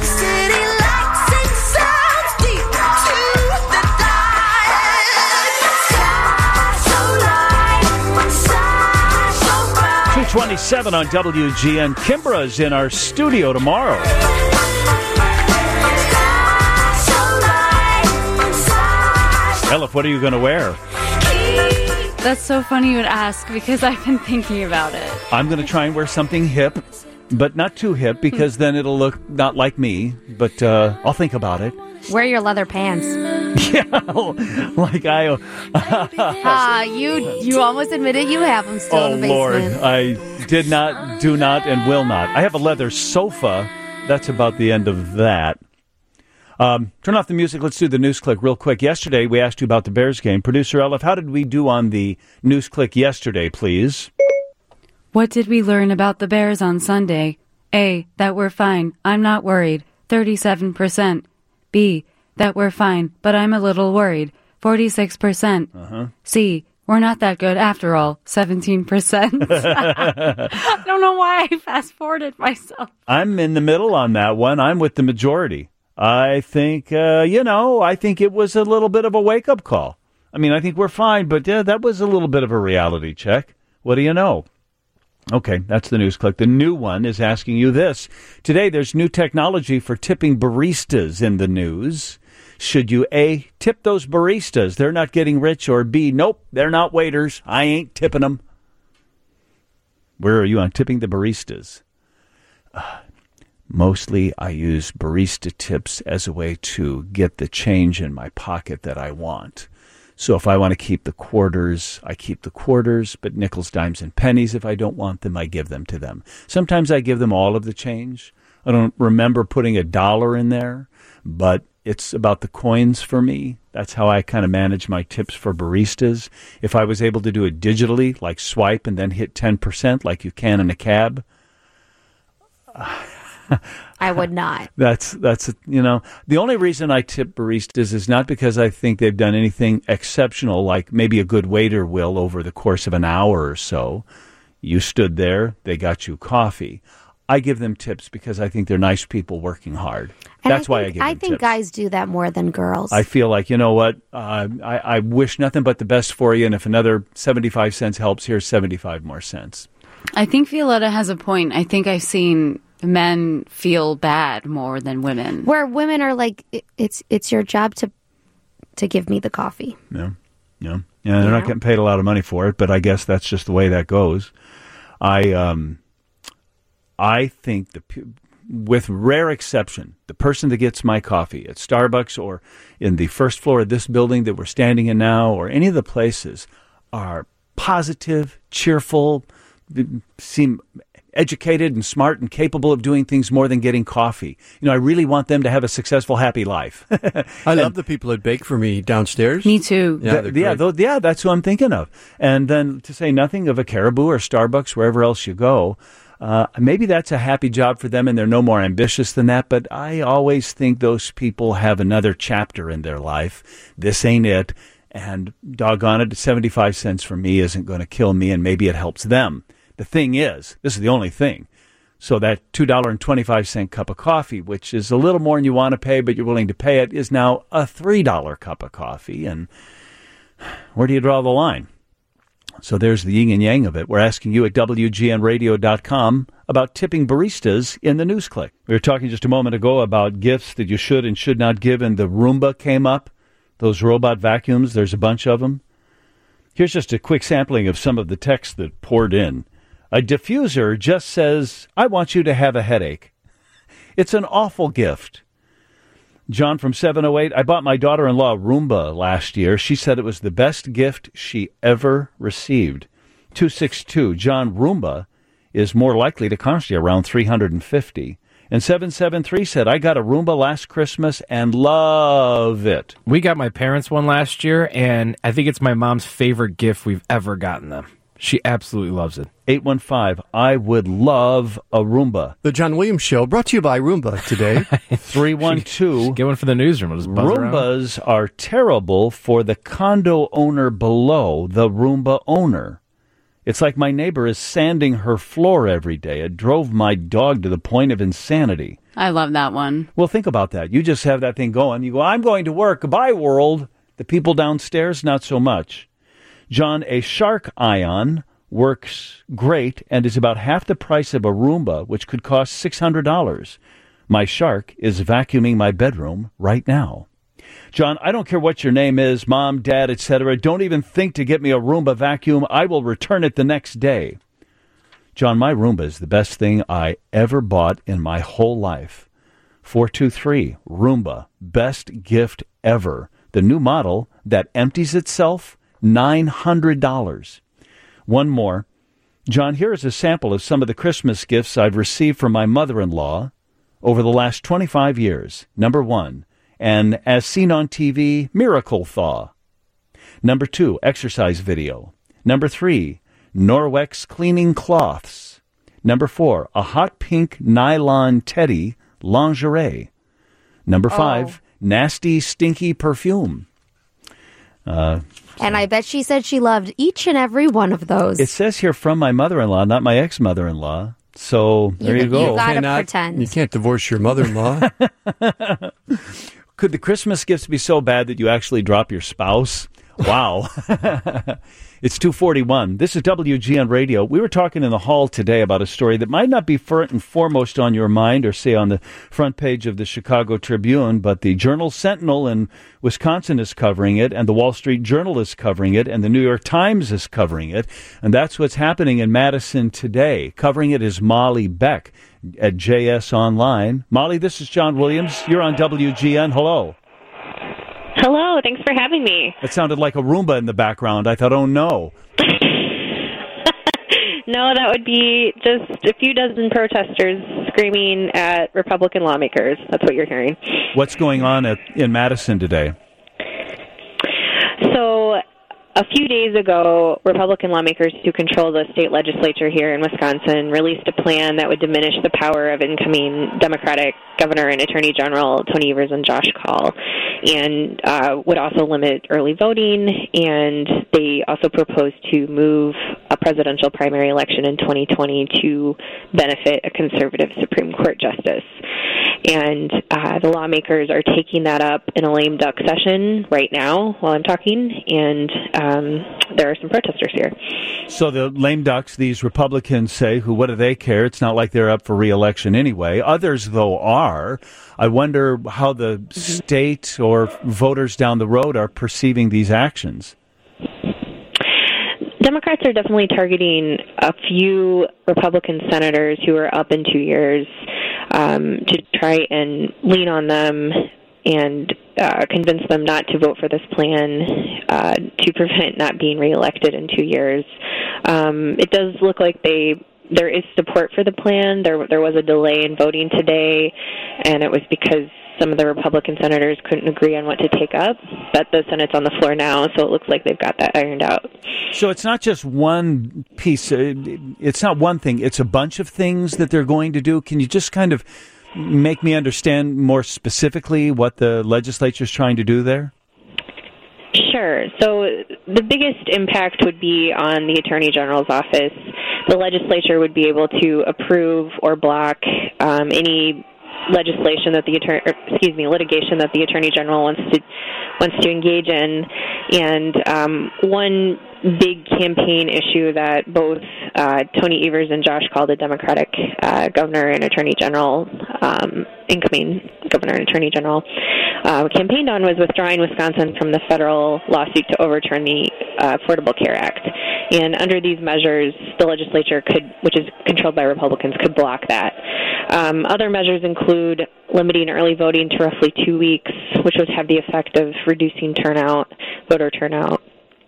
two twenty-seven on W G N. Kimbra's in our studio tomorrow. Elif, what are you going to wear? That's so funny you would ask because I've been thinking about it. I'm going to try and wear something hip, but not too hip because then it'll look not like me, but uh, I'll think about it. Wear your leather pants. Yeah, like I... Ah, you you almost admitted you have them still oh, in the Lord, basement. I did not, do not, and will not. I have a leather sofa. That's about the end of that. Um, turn off the music. Let's do the news click real quick. Yesterday, we asked you about the Bears game. Producer Elif, how did we do on the news click yesterday, please? What did we learn about the Bears on Sunday? A, that we're fine. I'm not worried. thirty-seven percent. B, that we're fine, but I'm a little worried. forty-six percent. Uh-huh. C, we're not that good after all. seventeen percent. I don't know why I fast-forwarded myself. I'm in the middle on that one. I'm with the majority. I think, uh, you know, I think it was a little bit of a wake-up call. I mean, I think we're fine, but yeah, that was a little bit of a reality check. What do you know? Okay, that's the news click. The new one is asking you this. Today, there's new technology for tipping baristas in the news. Should you A, tip those baristas? They're not getting rich. Or B, nope, they're not waiters. I ain't tipping them. Where are you on tipping the baristas? Uh, Mostly, I use barista tips as a way to get the change in my pocket that I want. So if I want to keep the quarters, I keep the quarters, but nickels, dimes, and pennies, if I don't want them, I give them to them. Sometimes I give them all of the change. I don't remember putting a dollar in there, but it's about the coins for me. That's how I kind of manage my tips for baristas. If I was able to do it digitally, like swipe and then hit ten percent like you can in a cab, uh, I would not. That's, that's you know, the only reason I tip baristas is not because I think they've done anything exceptional, like maybe a good waiter will over the course of an hour or so. You stood there, they got you coffee. I give them tips because I think they're nice people working hard. And That's I why think, I give them I tips. think guys do that more than girls. I feel like, you know what, uh, I, I wish nothing but the best for you, and if another seventy-five cents helps, here's seventy-five more cents. I think Violetta has a point. I think I've seen men feel bad more than women. Where women are like, it- it's it's your job to to give me the coffee. Yeah, yeah, yeah. They're not getting paid a lot of money for it, but I guess that's just the way that goes. I um, I think the pu- with rare exception, the person that gets my coffee at Starbucks or in the first floor of this building that we're standing in now, or any of the places, are positive, cheerful, seem educated and smart and capable of doing things more than getting coffee. You know, I really want them to have a successful, happy life. I love the people that bake for me downstairs. Me too. Yeah, Th- yeah, th- yeah, that's who I'm thinking of. And then to say nothing of a Caribou or Starbucks, wherever else you go, uh, maybe that's a happy job for them and they're no more ambitious than that. But I always think those people have another chapter in their life. This ain't it. And doggone it, seventy-five cents for me isn't going to kill me, and maybe it helps them. The thing is, this is the only thing. So that two dollars and twenty-five cents cup of coffee, which is a little more than you want to pay, but you're willing to pay it, is now a three dollars cup of coffee. And where do you draw the line? So there's the yin and yang of it. We're asking you at W G N radio dot com about tipping baristas in the news click. We were talking just a moment ago about gifts that you should and should not give, and the Roomba came up. Those robot vacuums, there's a bunch of them. Here's just a quick sampling of some of the text that poured in. A diffuser just says, I want you to have a headache. It's an awful gift. John from seven oh eight, I bought my daughter-in-law a Roomba last year. She said it was the best gift she ever received. two six two, John, Roomba is more likely to cost you around three hundred fifty dollars. And seven seven three said, I got a Roomba last Christmas and love it. We got my parents one last year, and I think it's my mom's favorite gift we've ever gotten them. She absolutely loves it. eight one five, I would love a Roomba. The John Williams Show, brought to you by Roomba today. three one two, get one for the newsroom. Just buzz Roombas around. Are terrible for the condo owner below the Roomba owner. It's like my neighbor is sanding her floor every day. It drove my dog to the point of insanity. I love that one. Well, think about that. You just have that thing going. You go, I'm going to work. Bye, world. The people downstairs, not so much. John, a Shark Ion works great and is about half the price of a Roomba, which could cost six hundred dollars. My Shark is vacuuming my bedroom right now. John, I don't care what your name is, mom, dad, et cetera. Don't even think to get me a Roomba vacuum. I will return it the next day. John, my Roomba is the best thing I ever bought in my whole life. four two three, Roomba, best gift ever. The new model that empties itself, nine hundred dollars. One more. John, here is a sample of some of the Christmas gifts I've received from my mother-in-law over the last twenty-five years. Number one, and as seen on T V, Miracle Thaw. Number two, exercise video. Number three, Norwex cleaning cloths. Number four, a hot pink nylon teddy lingerie. Number five, oh. nasty, stinky perfume. Uh, and I bet she said she loved each and every one of those. It says here from my mother-in-law, not my ex-mother-in-law. So there you, you go. You gotta pretend. You can't divorce your mother-in-law. Could the Christmas gifts be so bad that you actually drop your spouse? Wow. It's two forty-one. This is W G N Radio. We were talking in the hall today about a story that might not be front and foremost on your mind or, say, on the front page of the Chicago Tribune, but the Journal Sentinel in Wisconsin is covering it, and the Wall Street Journal is covering it, and the New York Times is covering it. And that's what's happening in Madison today. Covering it is Molly Beck at J S Online. Molly, this is John Williams. You're on W G N. Hello. Hello, thanks for having me. It sounded like a Roomba in the background. I thought, oh, no. No, that would be just a few dozen protesters screaming at Republican lawmakers. That's what you're hearing. What's going on at, in Madison today? So a few days ago, Republican lawmakers who control the state legislature here in Wisconsin released a plan that would diminish the power of incoming Democratic Governor and Attorney General Tony Evers and Josh Kaul, and uh, would also limit early voting, and they also proposed to move a presidential primary election in twenty twenty to benefit a conservative Supreme Court justice. And uh, the lawmakers are taking that up in a lame duck session right now while I'm talking, and um, there are some protesters here. So the lame ducks, these Republicans say, who, what do they care? It's not like they're up for re-election anyway. Others, though, are. I wonder how the mm-hmm. state or voters down the road are perceiving these actions. Democrats are definitely targeting a few Republican senators who are up in two years um, to try and lean on them and uh, convince them not to vote for this plan uh, to prevent not being reelected in two years. Um, it does look like they there is support for the plan. There there was a delay in voting today, and it was because some of the Republican senators couldn't agree on what to take up. But the Senate's on the floor now, so it looks like they've got that ironed out. So it's not just one piece. uh, It's not one thing. It's a bunch of things that they're going to do. Can you just kind of make me understand more specifically what the legislature is trying to do there? Sure. So the biggest impact would be on the Attorney General's office. The legislature would be able to approve or block um, any legislation that the attorney, excuse me, litigation that the Attorney General wants to wants to engage in. And um, one big campaign issue that both uh, Tony Evers and Josh Kaul, the Democratic uh, governor and Attorney General, um, incoming governor and Attorney General, uh, campaigned on was withdrawing Wisconsin from the federal lawsuit to overturn the uh, Affordable Care Act. And under these measures, the legislature could, which is controlled by Republicans, could block that. Um, other measures include limiting early voting to roughly two weeks, which would have the effect of reducing turnout, voter turnout.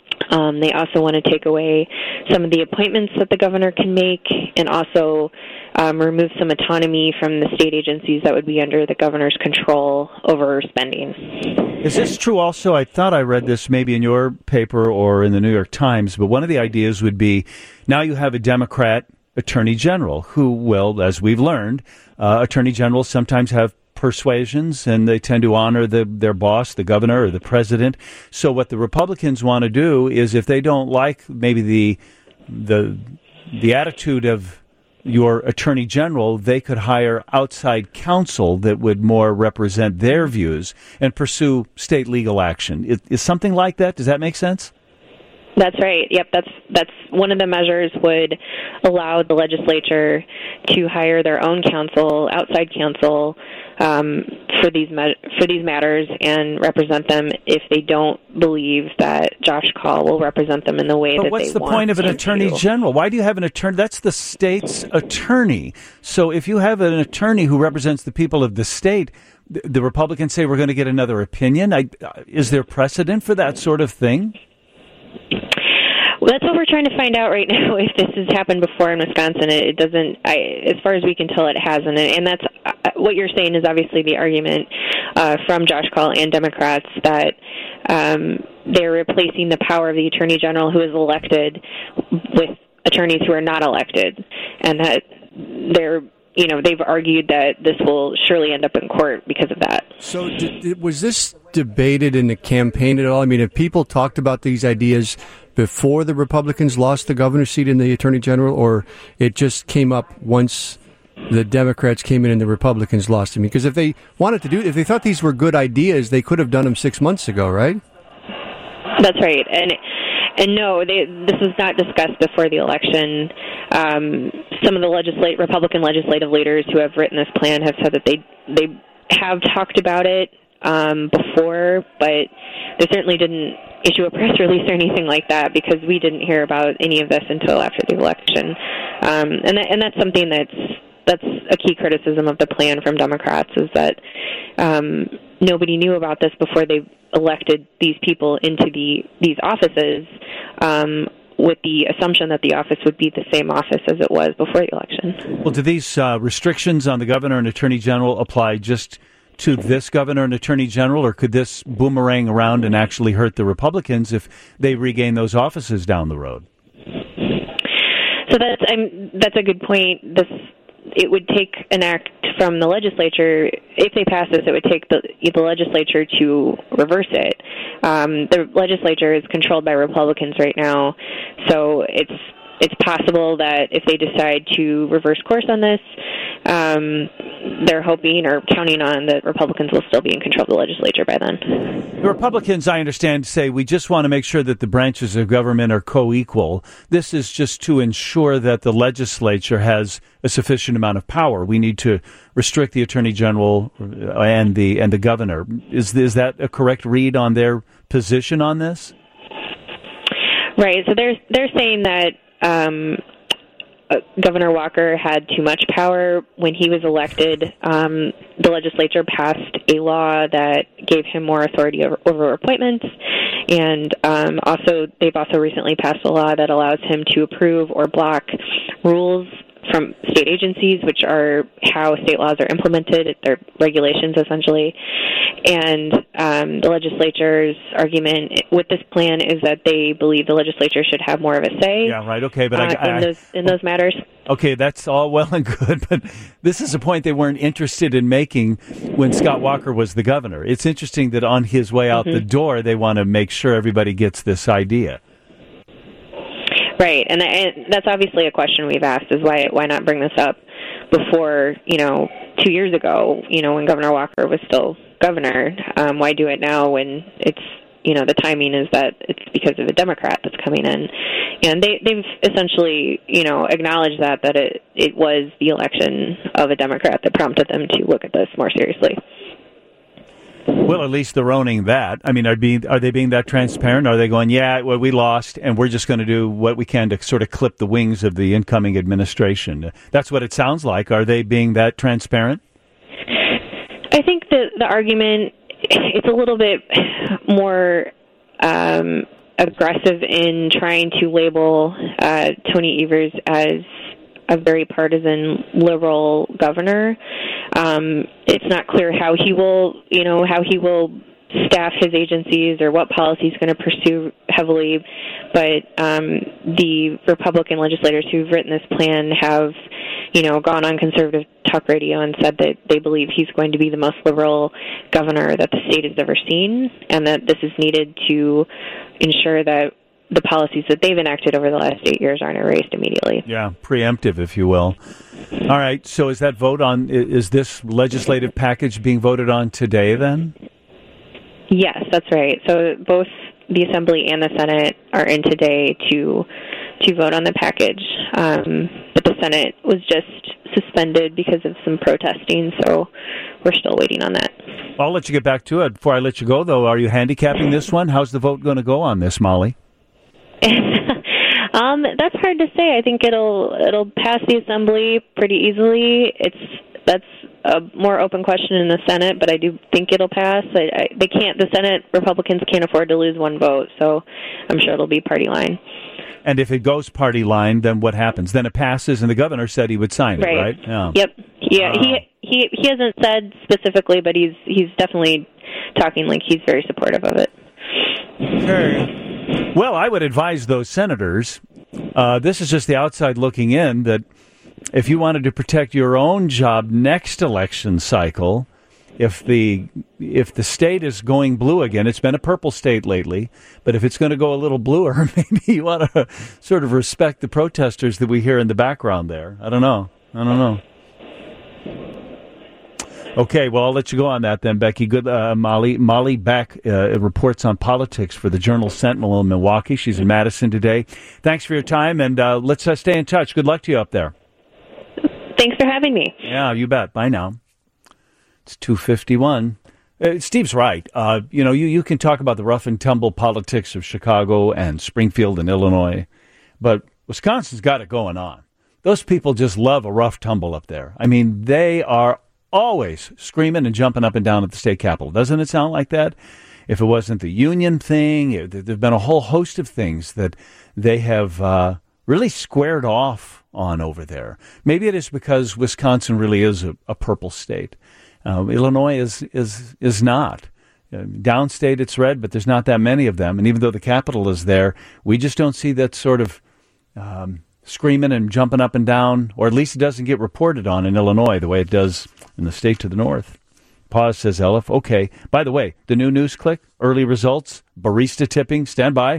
Um, they also want to take away some of the appointments that the governor can make, and also um, remove some autonomy from the state agencies that would be under the governor's control over spending. Is this true also? I thought I read this maybe in your paper or in the New York Times, but one of the ideas would be now you have a Democrat Attorney General who will, as we've learned, uh, Attorney Generals sometimes have persuasions, and they tend to honor the, their boss, the governor or the president. So what the Republicans want to do is, if they don't like maybe the the the attitude of your attorney general, they could hire outside counsel that would more represent their views and pursue state legal action. Is, is something like that? Does that make sense? That's right. Yep, that's that's one of the measures would allow the legislature to hire their own counsel, outside counsel, um, for these me- for these matters and represent them if they don't believe that Josh Kaul will represent them in the way but that they want. But what's the point of an attorney to. general? Why do you have an attorney? That's the state's attorney. So if you have an attorney who represents the people of the state, the, the Republicans say we're going to get another opinion. I, is there precedent for that sort of thing? Well, that's what we're trying to find out right now. If this has happened before in Wisconsin, it, it doesn't. I, as far as we can tell, it hasn't. And that's uh, what you're saying is obviously the argument uh, from Josh Kaul and Democrats that um, they're replacing the power of the Attorney General, who is elected, with attorneys who are not elected, and that they're. You know, they've argued that this will surely end up in court because of that. So did, was this debated in the campaign at all? I mean, have people talked about these ideas before the Republicans lost the governor's seat and the attorney general, or it just came up once the Democrats came in and the Republicans lost them? Because if they wanted to do, if they thought these were good ideas, they could have done them six months ago, right? That's right. And And no, they, this was not discussed before the election. Um, some of the legislate, Republican legislative leaders who have written this plan have said that they they have talked about it um, before, but they certainly didn't issue a press release or anything like that because we didn't hear about any of this until after the election. Um, and that, and that's something that's that's a key criticism of the plan from Democrats is that um, nobody knew about this before they elected these people into the these offices, um, with the assumption that the office would be the same office as it was before the election. Well, do these uh, restrictions on the governor and attorney general apply just to this governor and attorney general, or could this boomerang around and actually hurt the Republicans if they regain those offices down the road? So that's I'm, that's a good point. This it would take an act from the legislature. If they pass this, it would take the, the legislature to reverse it. Um, the legislature is controlled by Republicans right now, so it's it's possible that if they decide to reverse course on this, um, they're hoping or counting on that Republicans will still be in control of the legislature by then. The Republicans, I understand, say we just want to make sure that the branches of government are co-equal. This is just to ensure that the legislature has a sufficient amount of power. We need to restrict the attorney general and the and the governor. Is is that a correct read on their position on this? Right. So they're they're saying that um, uh, Governor Walker had too much power when he was elected. Um, the legislature passed a law that gave him more authority over, over appointments, and um, also they've also recently passed a law that allows him to approve or block rules from state agencies, which are how state laws are implemented. They're regulations, essentially. And um, the legislature's argument with this plan is that they believe the legislature should have more of a say. Yeah, right. Okay, but uh, I, I, in those in those matters. Okay, that's all well and good, but this is a point they weren't interested in making when Scott Walker was the governor. It's interesting that on his way out mm-hmm. the door, they want to make sure everybody gets this idea. Right, and, and that's obviously a question we've asked: is why why not bring this up before, you know, two years ago, you know, when Governor Walker was still governor? Um, why do it now when it's, you know, the timing is that it's because of a Democrat that's coming in, and they they've essentially, you know, acknowledged that that it it was the election of a Democrat that prompted them to look at this more seriously. Well, at least they're owning that. I mean, are being are they being that transparent? Are they going, yeah, well, we lost, and we're just going to do what we can to sort of clip the wings of the incoming administration? That's what it sounds like. Are they being that transparent? I think the the argument, it's a little bit more um, aggressive in trying to label uh, Tony Evers as a very partisan liberal governor. Um, it's not clear how he will, you know, how he will staff his agencies or what policy he's going to pursue heavily. But um, the Republican legislators who've written this plan have, you know, gone on conservative talk radio and said that they believe he's going to be the most liberal governor that the state has ever seen, and that this is needed to ensure that the policies that they've enacted over the last eight years aren't erased immediately. Yeah, preemptive, if you will. All right, so is that vote on, is this legislative package being voted on today then? Yes, that's right. So both the Assembly and the Senate are in today to to vote on the package. Um, but the Senate was just suspended because of some protesting, so we're still waiting on that. I'll let you get back to it. Before I let you go, though, are you handicapping this one? How's the vote going to go on this, Molly? um, that's hard to say. I think it'll it'll pass the Assembly pretty easily. It's that's a more open question in the Senate, but I do think it'll pass. I, I, they can't. The Senate Republicans can't afford to lose one vote, so I'm sure it'll be party line. And if it goes party line, then what happens? Then it passes, and the governor said he would sign it, right? right? Yeah. Yep. Yeah. Uh, he he he hasn't said specifically, but he's he's definitely talking like he's very supportive of it. Okay. Well, I would advise those senators, uh, this is just the outside looking in, that if you wanted to protect your own job next election cycle, if the if the state is going blue again, it's been a purple state lately, but if it's going to go a little bluer, maybe you want to sort of respect the protesters that we hear in the background there. I don't know. I don't know. Okay, well, I'll let you go on that then, Becky. Good, uh, Molly. Molly Beck uh, reports on politics for the Journal Sentinel in Milwaukee. She's in Madison today. Thanks for your time, and uh, let's uh, stay in touch. Good luck to you up there. Thanks for having me. Yeah, you bet. Bye now. It's two fifty-one. Uh, Steve's right. Uh, you know, you, you can talk about the rough and tumble politics of Chicago and Springfield and Illinois, but Wisconsin's got it going on. Those people just love a rough tumble up there. I mean, they are always screaming and jumping up and down at the state capitol. Doesn't it sound like that? If it wasn't the union thing, it, there have been a whole host of things that they have uh, really squared off on over there. Maybe it is because Wisconsin really is a, a purple state. Uh, Illinois is is is not. Uh, downstate it's red, but there's not that many of them. And even though the capital is there, we just don't see that sort of um, screaming and jumping up and down, or at least it doesn't get reported on in Illinois the way it does in the state to the north. Pause, says Elif. Okay. By the way, the new news click, early results, barista tipping, stand by.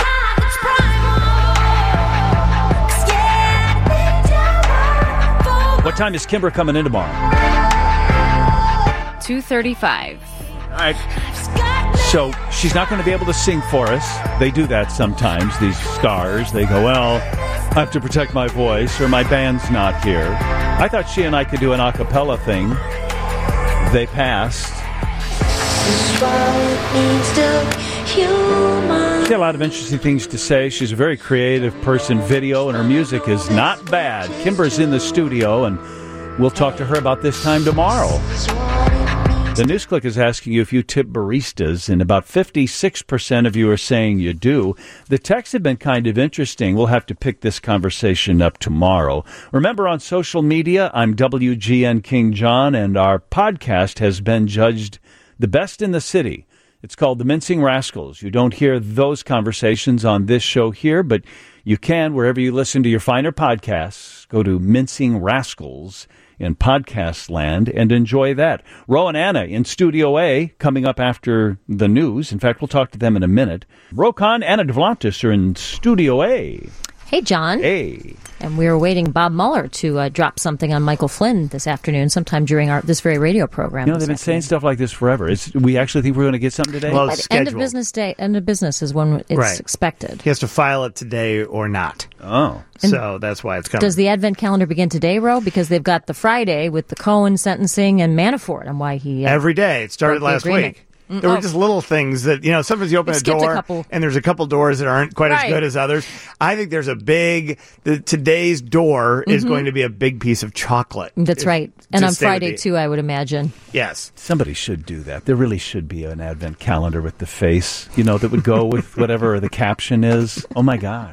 What time is Kimber coming in tomorrow? two thirty-five. All right. So she's not going to be able to sing for us. They do that sometimes, these stars. They go, well, I have to protect my voice or my band's not here. I thought she and I could do an a cappella thing. They passed. She had a lot of interesting things to say. She's a very creative person, video, and her music is not bad. Kimber's in the studio, and we'll talk to her about this time tomorrow. The News Click is asking you if you tip baristas, and about fifty-six percent of you are saying you do. The texts have been kind of interesting. We'll have to pick this conversation up tomorrow. Remember, on social media, I'm W G N King John, and our podcast has been judged the best in the city. It's called The Mincing Rascals. You don't hear those conversations on this show here, but you can wherever you listen to your finer podcasts. Go to Mincing Rascals in podcast land and enjoy that. Ro and Anna in Studio A coming up after the news. In fact, we'll talk to them in a minute. Ro Khan, Anna Devlantis are in Studio A. Hey, John. Hey. And we were waiting Bob Mueller to uh, drop something on Michael Flynn this afternoon, sometime during our this very radio program. You know, they've been afternoon. saying stuff like this forever. It's, we actually think we're going to get something today? Well, it's End of scheduled. business day. End of business is when it's Right. expected. He has to file it today or not. Oh. So that's why it's coming. Does the Advent calendar begin today, Ro? Because they've got the Friday with the Cohen sentencing and Manafort, and why he uh, Every day. It started broke the last agreement. week. Mm, There oh. were just little things that, you know, sometimes you open We a skipped a door couple. and there's a couple doors that aren't quite Right. as good as others. I think there's a big, the, today's door is Mhm. going to be a big piece of chocolate. That's If- right. And on just stay with Friday, the- too, I would imagine. Yes. Somebody should do that. There really should be an Advent calendar with the face, you know, that would go with whatever the caption is. Oh, my gosh.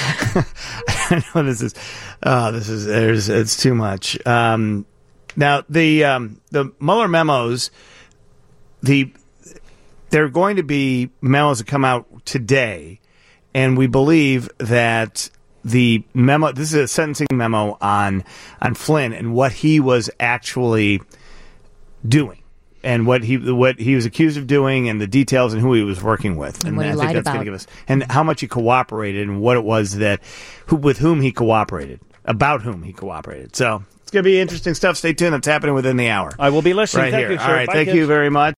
I know this is, uh, this is, there's, it's too much. Um, now, the, um, the Mueller memos, the, there are going to be memos that come out today, and we believe that the memo, this is a sentencing memo on, on Flynn and what he was actually doing. And what he what he was accused of doing, and the details, and who he was working with, And what he I lied think that's going about. to give us, and how much he cooperated, and what it was that, who with whom he cooperated, about whom he cooperated. So it's going to be interesting stuff. Stay tuned. That's happening within the hour. I will be listening. Right Thank here. you, sir. All right. Bye, Thank kids. you very much.